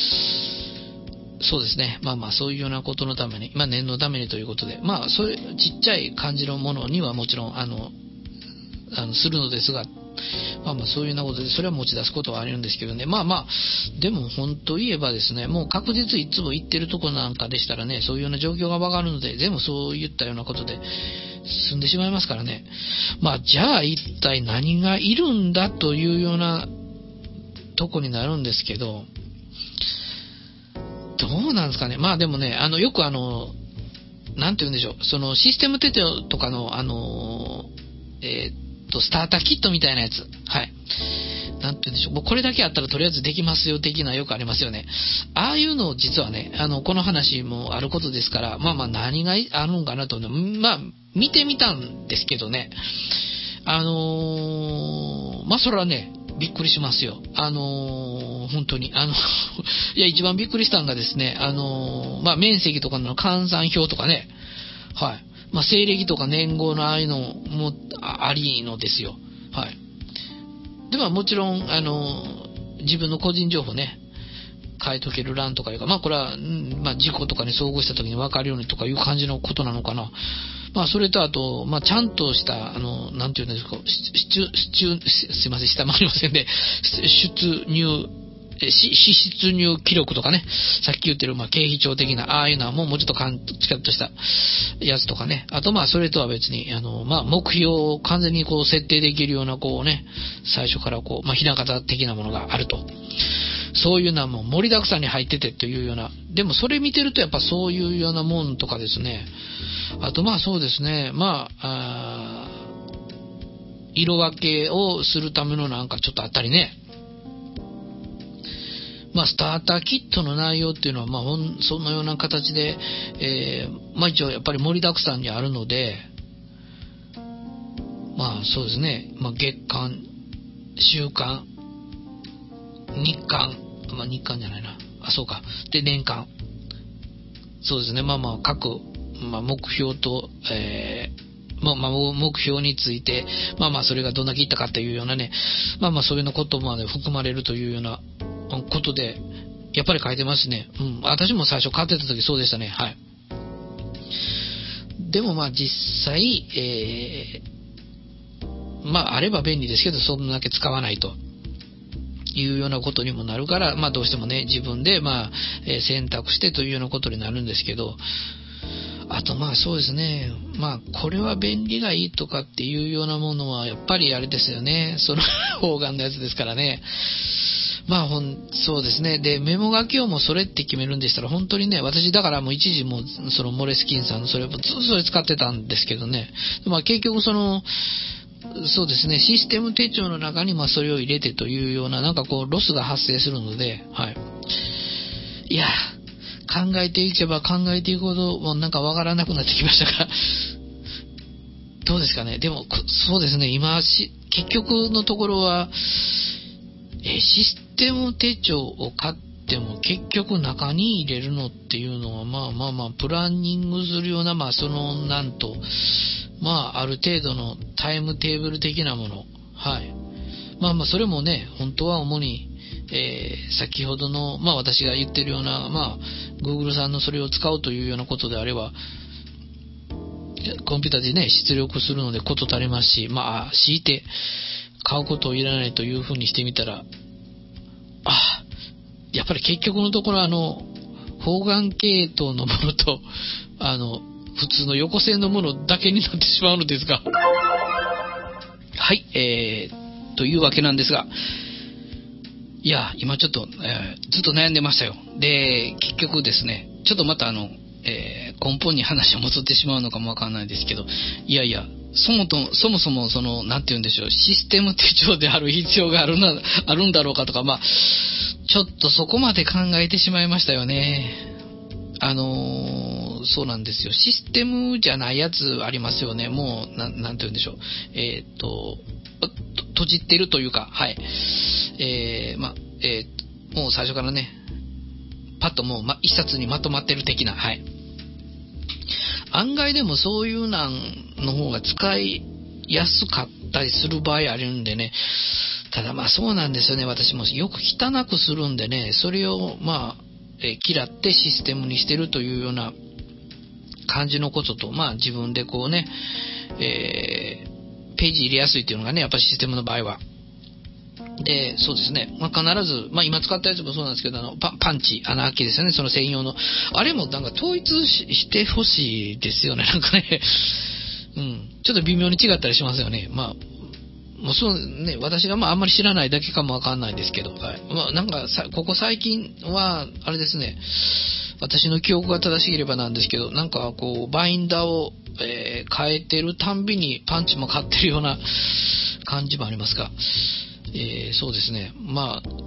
そうですね、まあまあそういうようなことのために、まあ念のためにということで、まあそういうちっちゃい感じのものにはもちろんあのあのするのですが、まあまあそういうようなことでそれは持ち出すことはあるんですけどね、まあまあでも本当言えばですね、もう確実いつも行ってるとこなんかでしたらね、そういうような状況がわかるので、全部そういったようなことで済んでしまいますからね。まあじゃあ一体何がいるんだというようなとこになるんですけど、どうなんですかね。まあでもね、あのよくあのなんて言うんでしょう、そのシステム手帳とかのあのえーとスターターキットみたいなやつ、はい、なんて言うんでしょう、もうこれだけあったらとりあえずできますよ的なよくありますよね。ああいうのを実はね、あのこの話もあることですから、まあまあ何があるんかなと、まあ見てみたんですけどね、あのー、まあそれはねびっくりしますよ。あのー、本当にあのいや一番びっくりしたのがですね、あのー、まあ面積とかの換算表とかね、はい。まあ、西暦とか年号のああいうのもありのですよ。はい。ではもちろん、あの、自分の個人情報ね、書いとける欄とかいうか、まあこれは、まあ事故とかに遭遇した時に分かるようにとかいう感じのことなのかな。まあそれとあと、まあちゃんとした、あの、なんていうんですか、出、すいません、下回りませんで、出入、支出入記録とかね、さっき言ってる、まあ、経費帳的な、ああいうのはもう、もうちょっとかん、ちゃんとしたやつとかね。あと、まあ、それとは別に、あの、まあ、目標を完全にこう、設定できるような、こうね、最初からこう、まあ、ひな形的なものがあると。そういうのはもう盛りだくさんに入っててというような。でも、それ見てると、やっぱそういうようなもんとかですね。あと、まあ、そうですね。まあ、あ色分けをするためのなんかちょっとあったりね。まあ、スターターキットの内容っていうのは、まあ、そのような形で、えー、まあ一応やっぱり盛りだくさんにあるので、まあそうですね、まあ月間、週間、日間、まあ日間じゃないな、あ、そうか、で年間、そうですね、まあまあ各、まあ、目標と、えー、まあまあ目標について、まあまあそれがどんだけいったかっていうようなね、まあまあそういうのことまで含まれるというようなことで、やっぱり書いてますね。うん。私も最初買ってた時そうでしたね。はい。でもまあ実際、えー、まああれば便利ですけど、そんだけ使わないというようなことにもなるから、まあどうしてもね、自分でまあ、えー、選択してというようなことになるんですけど、あとまあそうですね、まあこれは便利がいいとかっていうようなものはやっぱりあれですよね。その方眼のやつですからね。まあほん、そうですね。で、メモ書きをもうそれって決めるんでしたら、本当にね、私だからもう一時もう、そのモレスキンさんのそれをずっとそれ使ってたんですけどね。まあ結局その、そうですね、システム手帳の中にまあそれを入れてというような、なんかこう、ロスが発生するので、はい。いや、考えていけば考えていくほど、もうなんかわからなくなってきましたが、どうですかね。でも、そうですね、今し、結局のところは、えシステム手帳を買っても結局中に入れるのっていうのはまあまあまあプランニングするようなまあそのなんとまあある程度のタイムテーブル的なもの、はい、まあまあそれもね本当は主にえー、先ほどの、まあ私が言ってるような、まあ Google さんのそれを使うというようなことであれば、コンピューターでね、出力するのでこと足りますし、まあ、強いて買うことをいらないというふうにしてみたら、あ、やっぱり結局のところあの、方眼系統のものと、あの、普通の横線のものだけになってしまうのですが、はい、えー、というわけなんですが、いや、今ちょっと、えー、ずっと悩んでましたよ。で、結局ですね、ちょっとまたあの、えー、根本に話を戻ってしまうのかもわかんないですけど、いやいや、そもとそもそもその、なんて言うんでしょう、システム手帳である必要があるな、あるんだろうかとか、まあ、ちょっとそこまで考えてしまいましたよね。あのー、そうなんですよ。システムじゃないやつありますよね。もう、な、なんて言うんでしょう。えー、っと、閉じってるというか、はい。えー、まあ、えー、もう最初からね、パッともう、ま、一冊にまとまってる的な、はい。案外でもそういうなんの方が使いやすかったりする場合あるんでね。ただまあそうなんですよね。私もよく汚くするんでね、それをまあ、えー、嫌ってシステムにしてるというような感じのことと、まあ自分でこうね、えー、ページ入れやすいっていうのがね、やっぱりシステムの場合は。で、そうですね。まあ、必ず、まあ、今使ったやつもそうなんですけど、あの、パ, パンチ、穴開きですよね。その専用の。あれもなんか統一 し, してほしいですよね。なんかね。うん。ちょっと微妙に違ったりしますよね。まあ、もうそうね、私がまああんまり知らないだけかもわかんないですけど、はい。まあ、なんかさ、ここ最近は、あれですね。私の記憶が正しければなんですけど、なんかこう、バインダーを、えー、変えてるたんびにパンチも買ってるような感じもありますが、えー、そうですね。まあ、うん、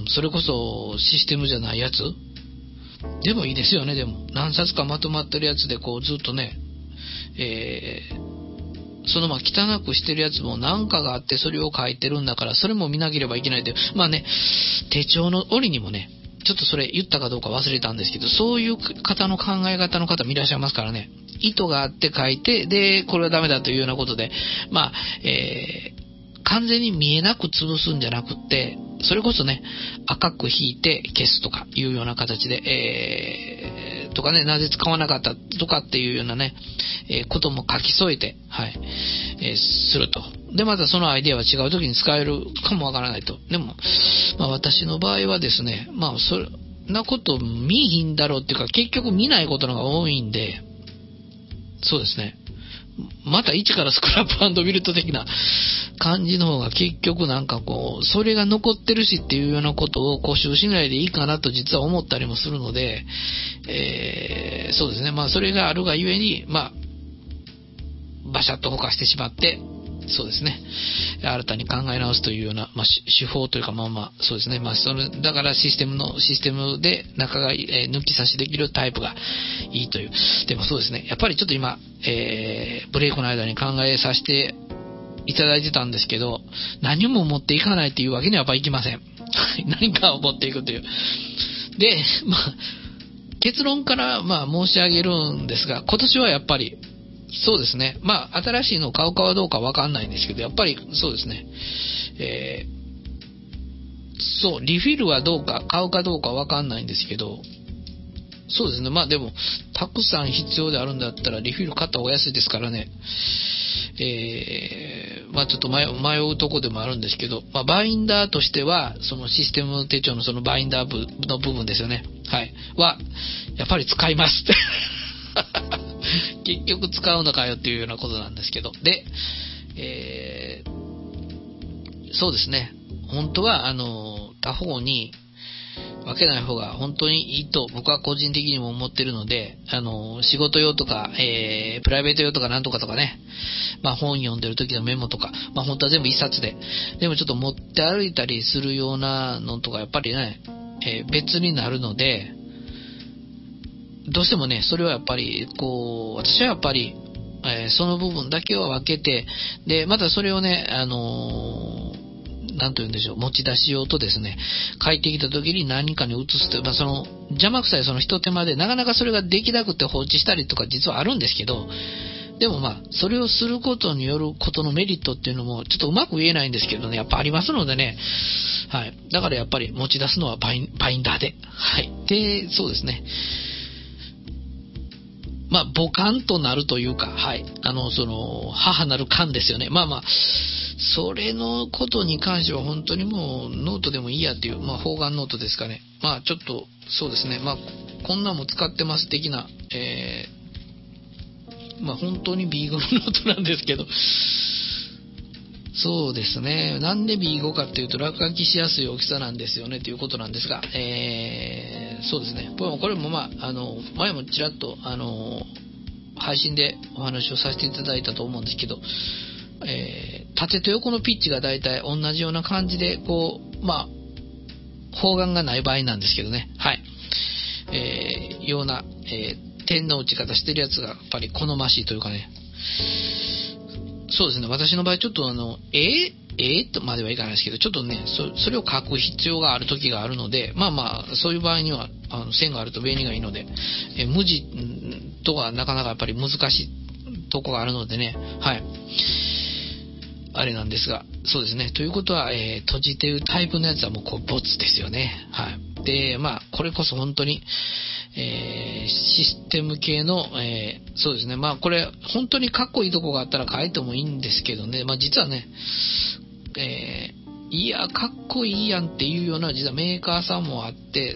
それこそシステムじゃないやつでもいいですよね。でも何冊かまとまってるやつでこうずっとね、えー、そのまあ汚くしてるやつも何かがあってそれを書いてるんだから、それも見なければいけないという、まあね、手帳の折にもね、ちょっとそれ言ったかどうか忘れたんですけど、そういう方の考え方の方もいらっしゃいますからね。意図があって書いて、でこれはダメだというようなことで、まあ、えー完全に見えなく潰すんじゃなくって、それこそね、赤く引いて消すとかいうような形で、えー、とかね、なぜ使わなかったとかっていうようなね、えー、ことも書き添えて、はい、えー、すると。で、またそのアイデアは違う時に使えるかもわからないと。でも、まあ私の場合はですね、まあそんなこと見ひんだろうっていうか、結局見ないことのが多いんで、そうですね。また一からスクラップ&ビルド的な感じの方が結局なんかこう、それが残ってるしっていうようなことを固執しないでいいかなと実は思ったりもするので、えー、そうですね。まあそれがあるがゆえに、まあ、バシャッとほかしてしまって、そうですね。新たに考え直すというような、まあ、手法というか、まあまあ、そうですね。まあ、それ、だからシステムの、システムで中が、えー、抜き差しできるタイプがいいという。でもそうですね。やっぱりちょっと今、えー、ブレイクの間に考えさせていただいてたんですけど、何も持っていかないというわけにはやっぱいきません。何かを持っていくという。で、まあ、結論から、まあ、申し上げるんですが、今年はやっぱり、そうですね。まあ、新しいのを買うかはどうかわかんないんですけど、やっぱりそうですね。えー、そう、リフィルはどうか、買うかどうかわかんないんですけど、そうですね。まあでも、たくさん必要であるんだったら、リフィル買った方が安いですからね。えー、まあちょっと迷う、迷うとこでもあるんですけど、まあバインダーとしては、そのシステム手帳のそのバインダー部の部分ですよね。はい。は、やっぱり使います。結局使うのかよっていうようなことなんですけど。で、えー、そうですね。本当は、あの、他方に分けない方が本当にいいと僕は個人的にも思ってるので、あの、仕事用とか、えー、プライベート用とかなんとかとかね、まあ本読んでる時のメモとか、まあ本当は全部一冊で、でもちょっと持って歩いたりするようなのとかやっぱりね、えー、別になるので、どうしてもね、それはやっぱり、こう、私はやっぱり、えー、その部分だけを分けて、で、またそれをね、あのー、なんと言うんでしょう、持ち出し用とですね、帰ってきた時に何かに移すという、まあ、その、邪魔くさいその一手間で、なかなかそれができなくて放置したりとか実はあるんですけど、 でもまあ、それをすることによることのメリットっていうのも、ちょっとうまく言えないんですけどね、やっぱありますのでね。はい。だからやっぱり持ち出すのはバイン、バインダーで。はい。で、そうですね。まあ、母感となるというか、はい。あの、その、母なる感ですよね。まあまあ、それのことに関しては本当にもうノートでもいいやっていう、まあ、方眼ノートですかね。まあ、ちょっと、そうですね。まあ、こんなんも使ってます的な、えー、まあ、本当に ビーご のノートなんですけど、そうですね。なんで ビーご かっていうと、落書きしやすい大きさなんですよねということなんですが、えー、そうですね。これもまあ、あの、前もちらっと、あの、配信でお話をさせていただいたと思うんですけど、えー、縦と横のピッチがだいたい同じような感じで、こう、まあ、方眼がない場合なんですけどね。はい。えー、ような、えー、点の打ち方してるやつがやっぱり好ましいというかね。そうですね。私の場合ちょっとあの、えー、えー、とまではいかないですけど、ちょっとね、そ、それを書く必要がある時があるので、まあまあ、そういう場合には、あの線があると便利がいいので、えー、無地とはなかなかやっぱり難しいとこがあるのでね。はい。あれなんですが、そうですね。ということは、えー、閉じてるタイプのやつはもうこうボツですよね。はい。で、まあ、これこそ本当に、えー、システム系の、えー、そうですね。まあ、これ、本当にかっこいいとこがあったら書いてもいいんですけどね。まあ、実はね、えー、いや、かっこいいやんっていうような、実はメーカーさんもあって、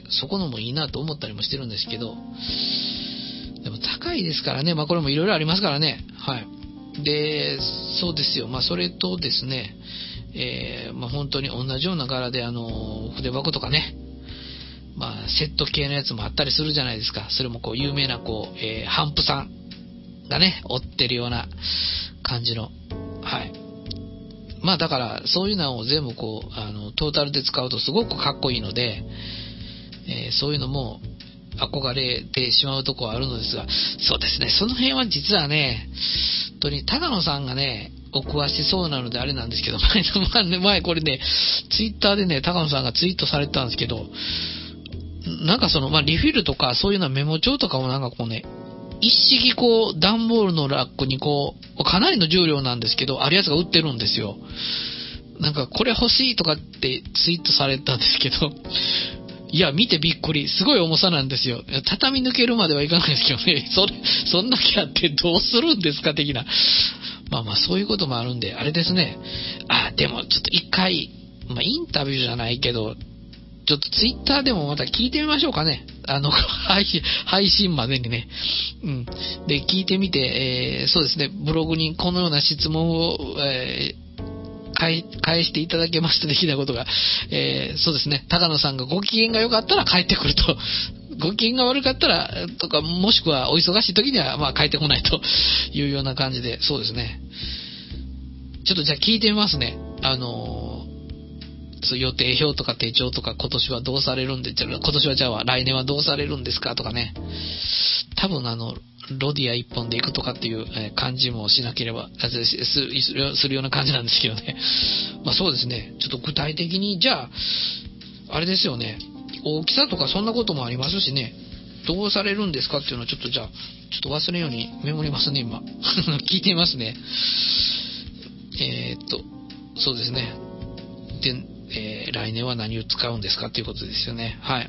そこのもいいなと思ったりもしてるんですけど、でも高いですからね。まあ、これもいろいろありますからね。はい。で、そうですよ。まあ、それとですね、えー、まあ、本当に同じような柄で、あの、筆箱とかね、まあ、セット系のやつもあったりするじゃないですか。それもこう、有名な、こう、えー、ハンプさんがね、折ってるような感じの、はい。まあ、だから、そういうのを全部こう、あの、トータルで使うとすごくかっこいいので、えー、そういうのも、憧れてしまうところはあるのですが、そうですね、その辺は実はね、本当に高野さんがね、お詳しそうなのであれなんですけど、前、前これね、ツイッターでね、高野さんがツイートされてたんですけど、なんかその、まあ、リフィルとかそういうようなメモ帳とかもなんかこうね、一式こう、段ボールのラックにこう、かなりの重量なんですけど、あるやつが売ってるんですよ。なんかこれ欲しいとかってツイートされたんですけど、いや、見てびっくり。すごい重さなんですよ。畳抜けるまではいかないですけどね。それ、そんだけあってどうするんですか的な。まあまあ、そういうこともあるんで、あれですね。あ、でも、ちょっと一回、まあ、インタビューじゃないけど、ちょっとツイッターでもまた聞いてみましょうかね。あの、配信、配信までにね。うん。で、聞いてみて、えー、そうですね、ブログにこのような質問を、えー返, 返していただけました的なことが、えー、そうですね、高野さんがご機嫌が良かったら帰ってくると、ご機嫌が悪かったらとか、もしくはお忙しい時にはまあ帰ってこないというような感じで、そうですね、ちょっとじゃあ聞いてみますね。あのー、予定表とか手帳とか、今年はどうされるんで、今年はじゃあ来年はどうされるんですかとかね、多分あのロディア一本で行くとかっていう感じもしなければするような感じなんですけどね。まあそうですね。ちょっと具体的に、じゃあ、あれですよね。大きさとかそんなこともありますしね。どうされるんですかっていうのをちょっとじゃあ、ちょっと忘れんようにメモりますね、今。聞いてみますね。えー、っと、そうですね。で、えー、来年は何を使うんですかっていうことですよね。はい。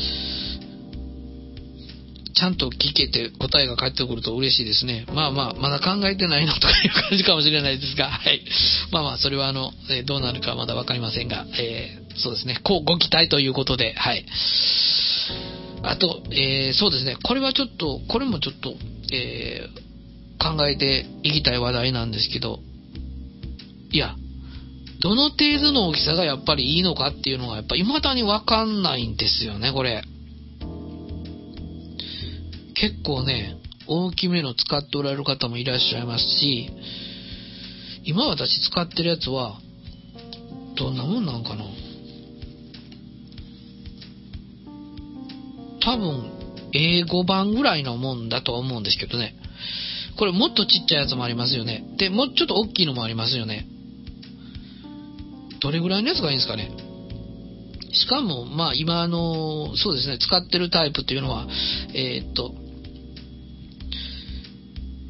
ちゃんと聞けて答えが返ってくると嬉しいですね。まあまあ、まだ考えてないのとかいう感じかもしれないですが、はい。まあまあ、それはあの、えー、どうなるかまだわかりませんが、えー、そうですね。こうご期待ということで、はい。あと、えー、そうですね。これはちょっと、これもちょっと、えー、考えていきたい話題なんですけど、いや、どの程度の大きさがやっぱりいいのかっていうのが、やっぱ未だにわかんないんですよね、これ。結構ね、大きめの使っておられる方もいらっしゃいますし、今私使ってるやつは、どんなもんなんかな。多分、エーご 版ぐらいのもんだとは思うんですけどね。これもっとちっちゃいやつもありますよね。で、もうちょっと大きいのもありますよね。どれぐらいのやつがいいんですかね。しかも、まあ今あの、そうですね、使ってるタイプっていうのは、えー、っと、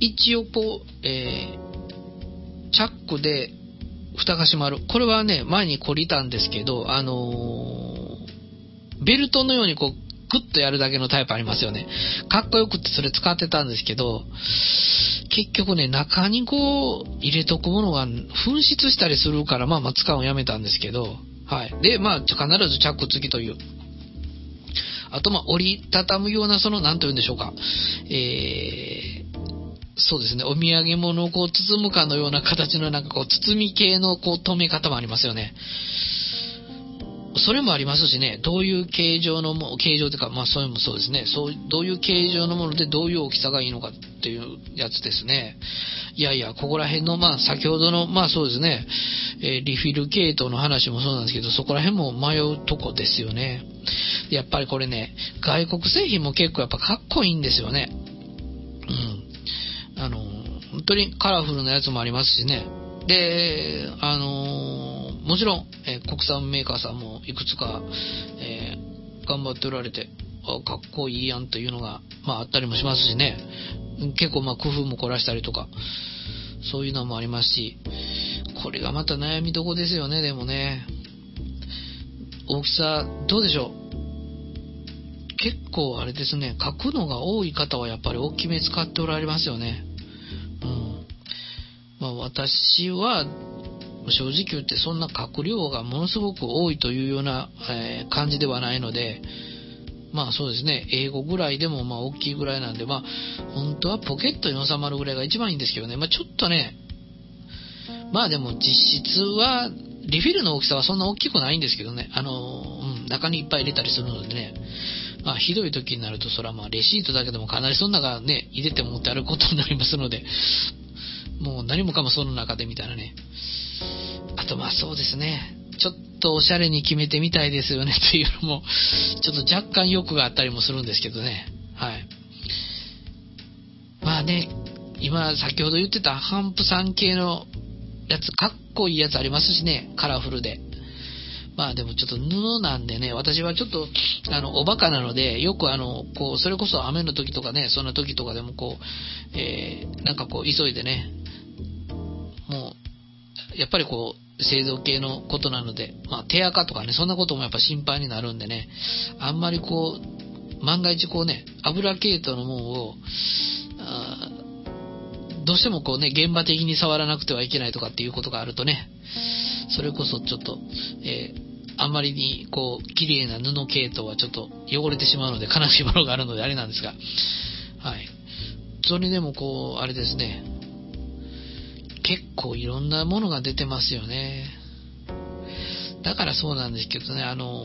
一応こう、えー、チャックで蓋が閉まる。これはね、前に懲りたんですけど、あのー、ベルトのようにこう、グッとやるだけのタイプありますよね。かっこよくってそれ使ってたんですけど、結局ね、中にこう、入れとくものが紛失したりするから、まあまあ使うのやめたんですけど、はい。で、まあ、必ずチャック付きという。あと、まあ、折りたたむような、その、なんというんでしょうか。えー、そうですね、お土産物をこう包むかのような形のなんかこう包み系のこう留め方もありますよね。それもありますしね、どういう形状のも形状というか、まあそれもそうですね、そうどういう形状のものでどういう大きさがいいのかっていうやつですね。いやいや、ここら辺のまあ先ほどのまあそうですね、えー、リフィル系統の話もそうなんですけど、そこら辺も迷うとこですよね。やっぱりこれね、外国製品も結構やっぱかっこいいんですよね。うん。あの本当にカラフルなやつもありますしね。で、あのもちろん、えー、国産メーカーさんもいくつか、えー、頑張っておられて、あ、かっこいいやんというのが、まあ、あったりもしますしね。結構まあ工夫も凝らしたりとか、そういうのもありますし、これがまた悩みどこですよね。でもね、大きさどうでしょう。結構あれですね、書くのが多い方はやっぱり大きめ使っておられますよね。うん。まあ私は正直言ってそんな書く量がものすごく多いというような、えー、感じではないので、まあそうですね、英語ぐらいでもまあ大きいぐらいなんで、まあ本当はポケットに収まるぐらいが一番いいんですけどね、まあちょっとね、まあでも実質はリフィルの大きさはそんな大きくないんですけどね、あの、うん、中にいっぱい入れたりするのでね、まあひどい時になるとそれはまあレシートだけでもかなりその中ね、入れて持って歩くことになりますので、もう何もかもその中でみたいなね。あとまあそうですね、ちょっとおしゃれに決めてみたいですよねというのもちょっと若干欲があったりもするんですけどね。はい。まあね、今先ほど言ってたハンプさん系のやつ、かっこいいやつありますしね、カラフルで。まあでもちょっと布なんでね、私はちょっとあのおバカなので、よくあのこうそれこそ雨の時とかね、そんな時とかでもこう、えー、なんかこう急いでね、もうやっぱりこう製造系のことなので、まあ手垢とかね、そんなこともやっぱ心配になるんでね、あんまりこう万が一こうね、油系統のものをあどうしてもこうね、現場的に触らなくてはいけないとかっていうことがあるとね、それこそちょっと、えー、あんまりにこう綺麗な布系統はちょっと汚れてしまうので悲しいものがあるのであれなんですが、はい。それでもこうあれですね、結構いろんなものが出てますよね。だからそうなんですけどね、あの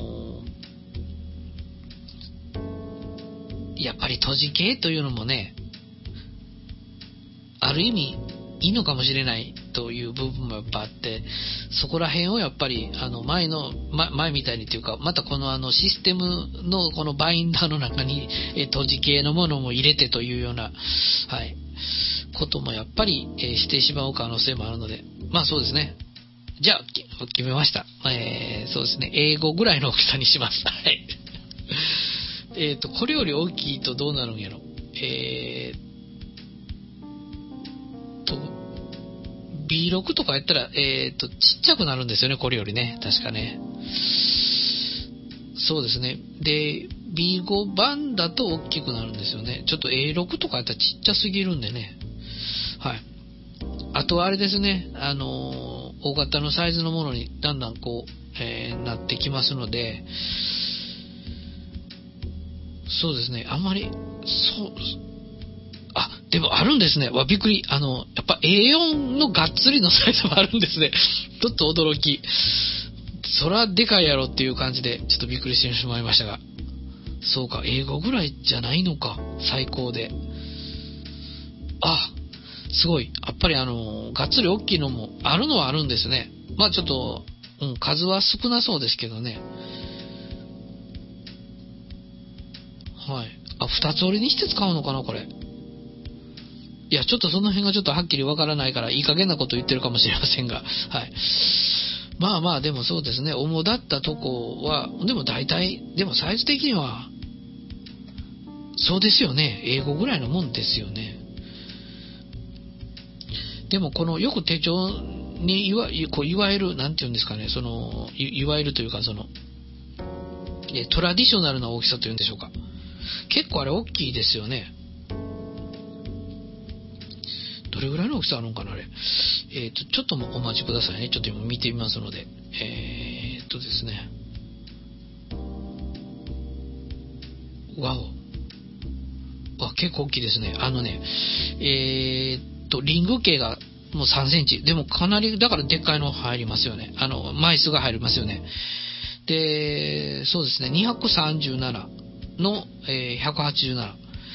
ー、やっぱり閉じ系というのもね、ある意味いいのかもしれないという部分もやっぱあって、そこら辺をやっぱりあの前の、ま、前みたいにというか、またこのあのシステムのこのバインダーの中にえ閉じ系のものも入れてというような、はい、こともやっぱり、えー、してしまう可能性もあるので、まあそうですね。じゃあ決めました。えー、そうですね。英語ぐらいの大きさにします。はい。えっとこれより大きいとどうなるんやろ。えービーろく とかやったら、えっと、ちっちゃくなるんですよね、これよりね。確かね。そうですね。で、ビーご 版だと大きくなるんですよね。ちょっと エーろく とかやったらちっちゃすぎるんでね。はい。あとはあれですね、あのー、大型のサイズのものにだんだんこう、えー、なってきますので、そうですね、あんまり、そう、あ、でもあるんですね。わ、びっくり。あの、やっぱ エーよん のがっつりのサイズもあるんですね。ちょっと驚き。そらでかいやろっていう感じで、ちょっとびっくりしてしまいましたが。そうか、英語ぐらいじゃないのか。最高で。あ、すごい。やっぱりあの、がっつり大きいのもあるのはあるんですね。まあちょっと、うん、数は少なそうですけどね。はい。あ、二つ折りにして使うのかな、これ。いや、ちょっとその辺がちょっとはっきりわからないから、いい加減なこと言ってるかもしれませんが、はい。まあまあ、でもそうですね、主だったとこは、でも大体、でもサイズ的には、そうですよね、英語ぐらいのもんですよね。 でもこのよく手帳にいわ、こういわゆる、なんていうんですかね、その、い, いわゆるというか、その、えトラディショナルな大きさというんでしょうか。結構あれ大きいですよね。どれぐらいの大きさあるのかな、あれ。えっと、ちょっとお待ちくださいね。ちょっと今見てみますので。えー、っとですね。わお。わ、結構大きいですね。あのね、えー、っと、リング径がもうさんセンチ。でもかなり、だからでっかいの入りますよね。あの、枚数が入りますよね。で、そうですね、にひゃくさんじゅうななの、えー、ひゃくはちじゅうなな。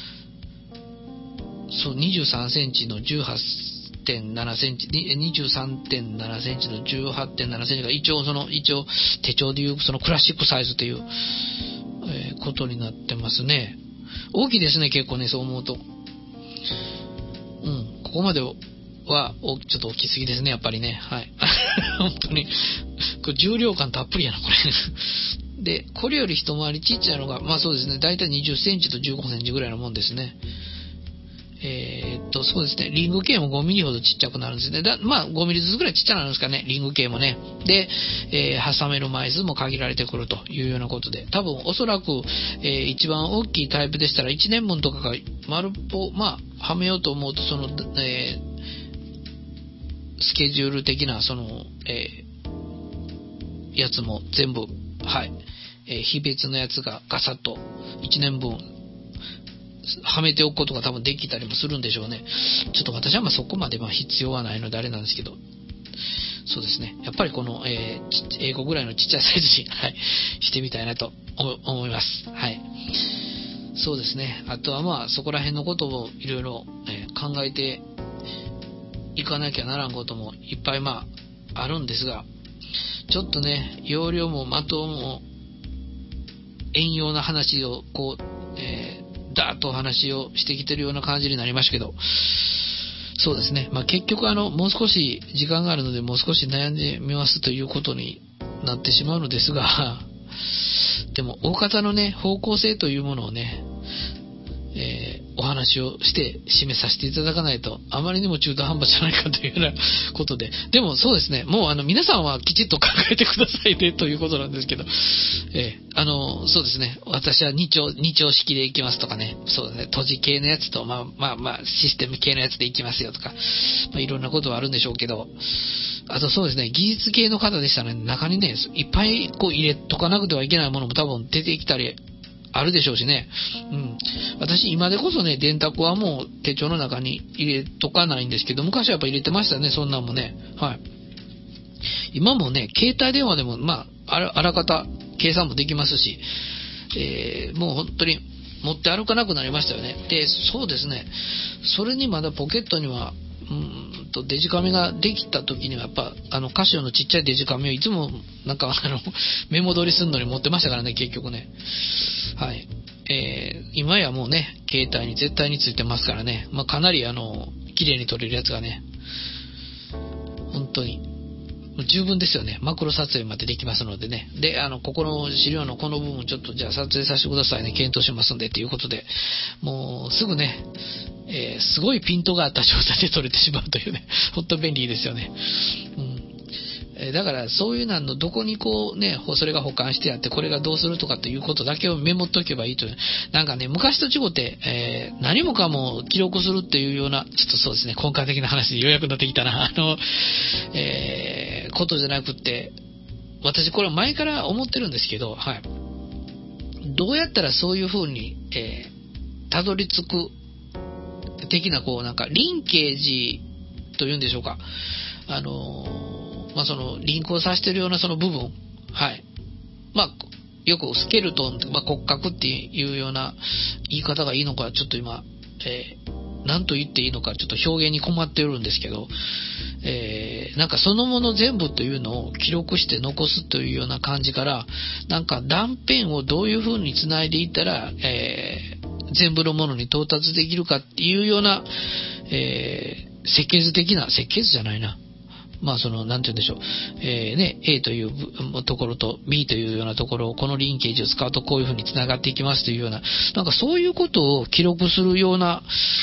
そう、にじゅうさんセンチの じゅうはちてんななセンチ、にじゅうさんてんななセンチの じゅうはちてんななセンチが一応その、一応手帳でいうそのクラシックサイズという、えー、ことになってますね。大きいですね、結構ね、そう思うと。うん、ここまでは、ちょっと大きすぎですね、やっぱりね。はい。本当に、これ重量感たっぷりやな、これ。で、これより一回りちっちゃいのが、まあそうですね、だいたいにじゅっセンチとじゅうごセンチぐらいのもんですね。えー、っと、そうですね、リング径もごミリほどちっちゃくなるんですね。だまあごミリずつぐらいちっちゃくなるんですかね、リング径もね。で、えー、挟める枚数も限られてくるというようなことで、多分おそらく、えー、一番大きいタイプでしたらいちねんぶんとかが丸っぽ、まあ、はめようと思うと、その、えー、スケジュール的な、その、えー、やつも全部、はい、えー、非別のやつがガサッといちねんぶん、はめておくことが多分できたりもするんでしょうね。ちょっと私はまあそこまでまあ必要はないのであれなんですけど、そうですね。やっぱりこの、えー、英語ぐらいのちっちゃいサイズに、はい、してみたいなと思います。はい。そうですね。あとはまあそこら辺のことをいろいろ考えていかなきゃならんこともいっぱいまああるんですが、ちょっとね、容量も的も遠用な話をこう、えーだーっとお話をしてきてるような感じになりましたけど、そうですね、まあ、結局あのもう少し時間があるのでもう少し悩んでみますということになってしまうのですが、でも大方のね方向性というものをね、えー、お話をして締めさせていただかないとあまりにも中途半端じゃないかというようなことで、でもそうですね、もうあの皆さんはきちっと考えてくださいねということなんですけど、えー、あのそうですね、私はにちょうにちょう式でいきますとかね、そうですね、閉じ系のやつとまあまあまあシステム系のやつでいきますよとか、まあ、いろんなことはあるんでしょうけど、あとそうですね、技術系の方でしたら、ね、中にねいっぱいこう入れとかなくてはいけないものも多分出てきたりあるでしょうしね。うん。私、今でこそね、電卓はもう手帳の中に入れとかないんですけど、昔はやっぱ入れてましたね、そんなんもね。はい。今もね、携帯電話でも、まあ、あら、あらかた計算もできますし、えー、もう本当に持って歩かなくなりましたよね。で、そうですね、それにまだポケットには、うーんとデジカメができた時にはやっぱあのカシオのちっちゃいデジカメをいつもなんかあのメモ取りするのに持ってましたからね、結局ね。はい。えー、今やもうね、携帯に絶対についてますからね。まあ、かなりあの綺麗に撮れるやつがね、本当に十分ですよね。マクロ撮影までできますのでね。で、あのここの資料のこの部分ちょっとじゃあ撮影させてくださいね、検討しますんでということで、もうすぐね、えー、すごいピントがあった状態で撮れてしまうというね、ほんと便利ですよね。うん、えー、だからそういうののどこにこうね、それが保管してあってこれがどうするとかっていうことだけをメモっておけばいいという。なんかね、昔と違って、えー、何もかも記録するっていうような、ちょっとそうですね、根幹的な話でようやくなってきたな、あの、えー、ことじゃなくって、私これは前から思ってるんですけど、はい。どうやったらそういう風に、えー、たどり着く的なこうなんかリンケージというんでしょうか、あのー、まあそのリンクをさせてるようなその部分、はい、まあよくスケルトン、まあ、骨格っていうような言い方がいいのかちょっと今、えー、何と言っていいのかちょっと表現に困っておるんですけど、えー、なんかそのもの全部というのを記録して残すというような感じから、なんか断片をどういう風につないでいったら、えー全部のものに到達できるかっていうような、えー、設計図的な、設計図じゃないな。まあその、なんて言うんでしょう。えー、ね、A というところと B というようなところを、このリンケージを使うとこういうふうに繋がっていきますというような、なんかそういうことを記録するような、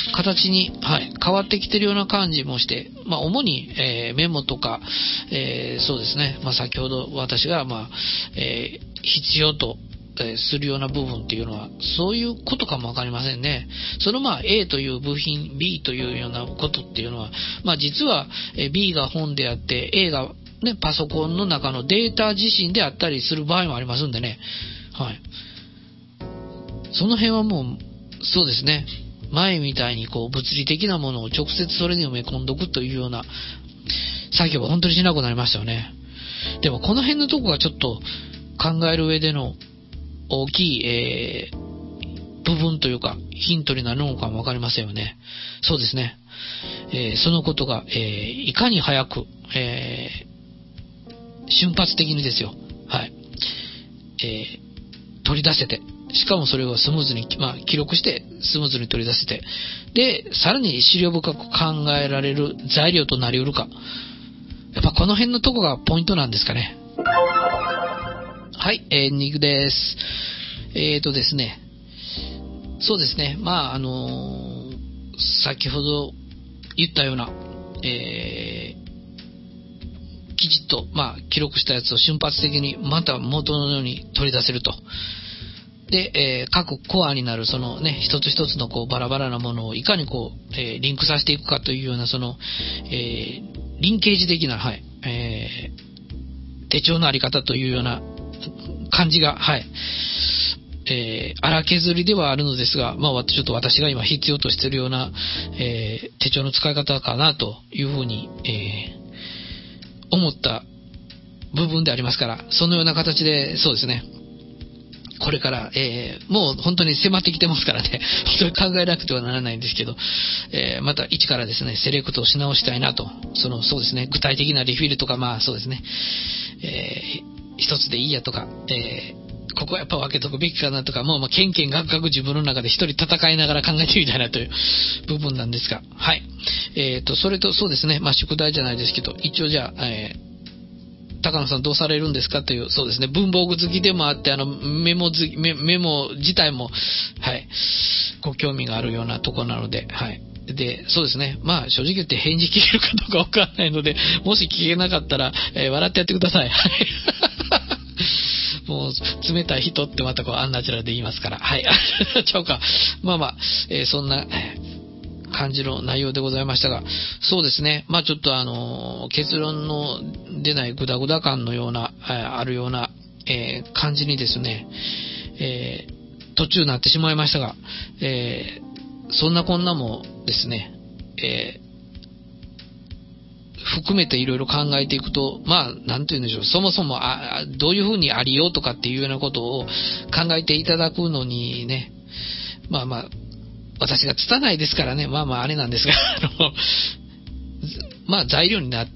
形に、はい、変わってきてるような感じもして、まあ、主に、えー、メモとか、えー、そうですね、まあ、先ほど私が、まあ、えー、必要と、えー、するような部分っていうのは、そういうことかもわかりませんね。その、まあ、A という部品、B というようなことっていうのは、まあ、実は、えー、B が本であって、A が、ね、パソコンの中のデータ自身であったりする場合もありますんでね。はい。その辺はもう、そうですね。前みたいにこう物理的なものを直接それに埋め込んどくというような作業は本当にしなくなりましたよね。でもこの辺のとこがちょっと考える上での大きい、えー、部分というかヒントになるのかもわかりませんよね。そうですね。えー、そのことが、えー、いかに早く、えー、瞬発的にですよ。はい。えー、取り出せて。しかもそれをスムーズに、まあ、記録してスムーズに取り出せて、で、さらに資料深く考えられる材料となり得るか。やっぱこの辺のとこがポイントなんですかね。はい、エンディングです。えーとですね、そうですね、まあ、あのー、先ほど言ったような、えー、きちっと、まあ、記録したやつを瞬発的にまた元のように取り出せると。で、えー、各コアになるそのね、一つ一つのこうバラバラなものをいかにこう、えー、リンクさせていくかというようなその、えー、リンケージ的な、はい、えー、手帳のあり方というような感じが、はい、えー、荒削りではあるのですが、まあ、ちょっと私が今必要としているような、えー、手帳の使い方かなというふうに、えー、思った部分でありますから、そのような形で、そうですね、これから、えー、もう本当に迫ってきてますからね、本当に考えなくてはならないんですけど、えー、また一からですね、セレクトをし直したいなと、その、そうですね、具体的なリフィルとか、まあそうですね、えー、一つでいいやとか、えー、ここはやっぱ分けとくべきかなとか、もうまあ、けんけんがくがく自分の中で一人戦いながら考えてみたいなという部分なんですが、はい。えーと、それとそうですね、まあ宿題じゃないですけど、一応じゃあ、えー高野さんどうされるんですかという、そうですね、文房具好きでもあって、あの、メモず、メ、メモ自体も、はい、ご興味があるようなところなので、はい。で、そうですね、まあ、正直言って返事聞けるかどうかわかんないので、もし聞けなかったら、えー、笑ってやってください。はい。もう、冷たい人ってまたこう、アンナチュラルで言いますから、はい。ちゃうか。まあまあ、えー、そんな、感じの内容でございましたが、そうですね、まあちょっとあの結論の出ないグダグダ感のようなあるような、えー、感じにですね、えー、途中になってしまいましたが、えー、そんなこんなもですね、えー、含めていろいろ考えていくと、まあなんて言うんでしょう、そもそもあどういうふうにありようとかっていうようなことを考えていただくのにね、まあまあ私が拙いですからね、まあまああれなんですが、あの、まあ材料になって、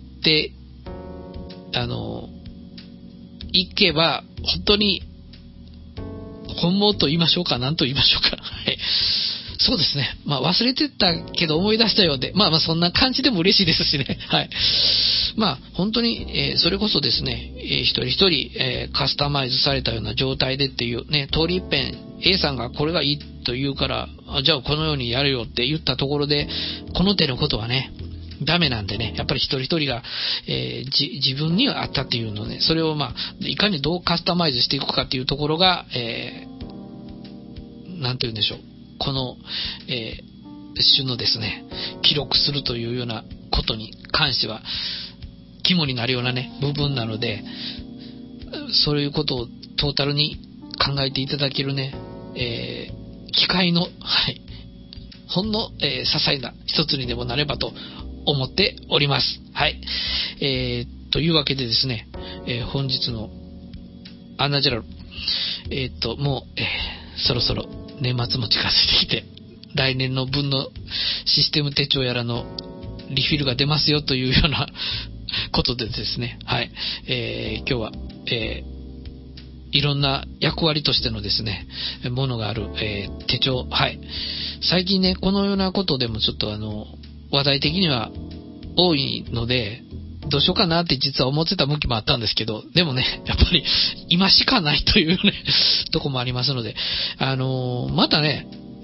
あの、いけば、本当に、本望と言いましょうか、何と言いましょうか。はい。そうですね。まあ忘れてたけど思い出したようで、まあまあそんな感じでも嬉しいですしね。はい。まあ本当に、えー、それこそですね、えー、一人一人、えー、カスタマイズされたような状態でっていうね、通り一遍 A さんがこれがいいと言うから、じゃあこのようにやるよって言ったところで、この手のことはね、ダメなんでね、やっぱり一人一人が、えー、じ自分にはあったっていうのね、それをまあ、いかにどうカスタマイズしていくかっていうところが、えー、なんて言うんでしょう。この、えー、種のですね、記録するというようなことに関しては、肝になるようなね、部分なので、そういうことをトータルに考えていただけるね、えー、機会の、はい、ほんの、えー、些細な一つにでもなればと思っております。はい。えー、というわけでですね、えー、本日のアンナジェラル、えー、っと、もう、えー、そろそろ年末も近づいてきて、来年の分のシステム手帳やらのリフィルが出ますよというようなことでですね、はい。えー、今日は、えーいろんな役割としてのですね、ものがある、えー、手帳。はい。最近ね、このようなことでもちょっとあの、話題的には多いので、どうしようかなって実は思ってた向きもあったんですけど、でもね、やっぱり今しかないというね、とこもありますので、あのー、またね、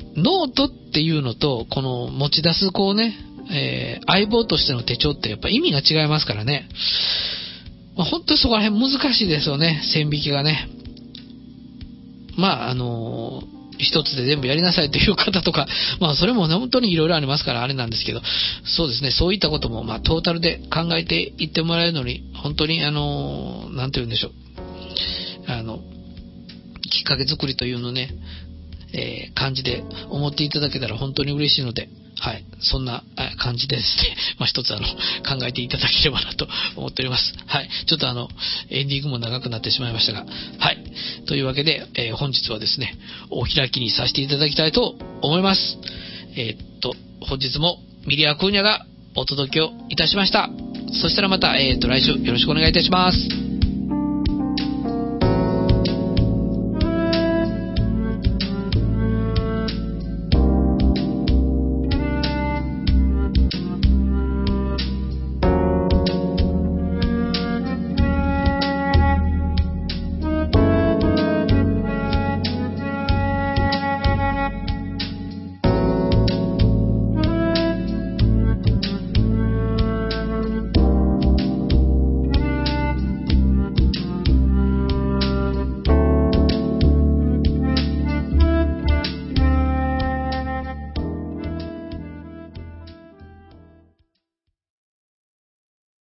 ノートっていうのと、この持ち出すこうね、えー、相棒としての手帳ってやっぱ意味が違いますからね。まあ、本当にそこら辺難しいですよね、線引きがね。まあ、あのー、一つで全部やりなさいという方とか、まあそれも本当にいろいろありますからあれなんですけど、そうですね、そういったこともまあトータルで考えていってもらえるのに、本当にあの、なんて言うんでしょう、あの、きっかけ作りというのね、えー、感じで思っていただけたら本当に嬉しいので、はい、そんな感じでですね、まあ一つあの、考えていただければなと思っております。はい、ちょっとあの、エンディングも長くなってしまいましたが、はい、というわけで、えー、本日はですね、お開きにさせていただきたいと思います。えー、っと、本日もミリア・クーニャがお届けをいたしました。そしたらまた、えー、っと、来週よろしくお願いいたします。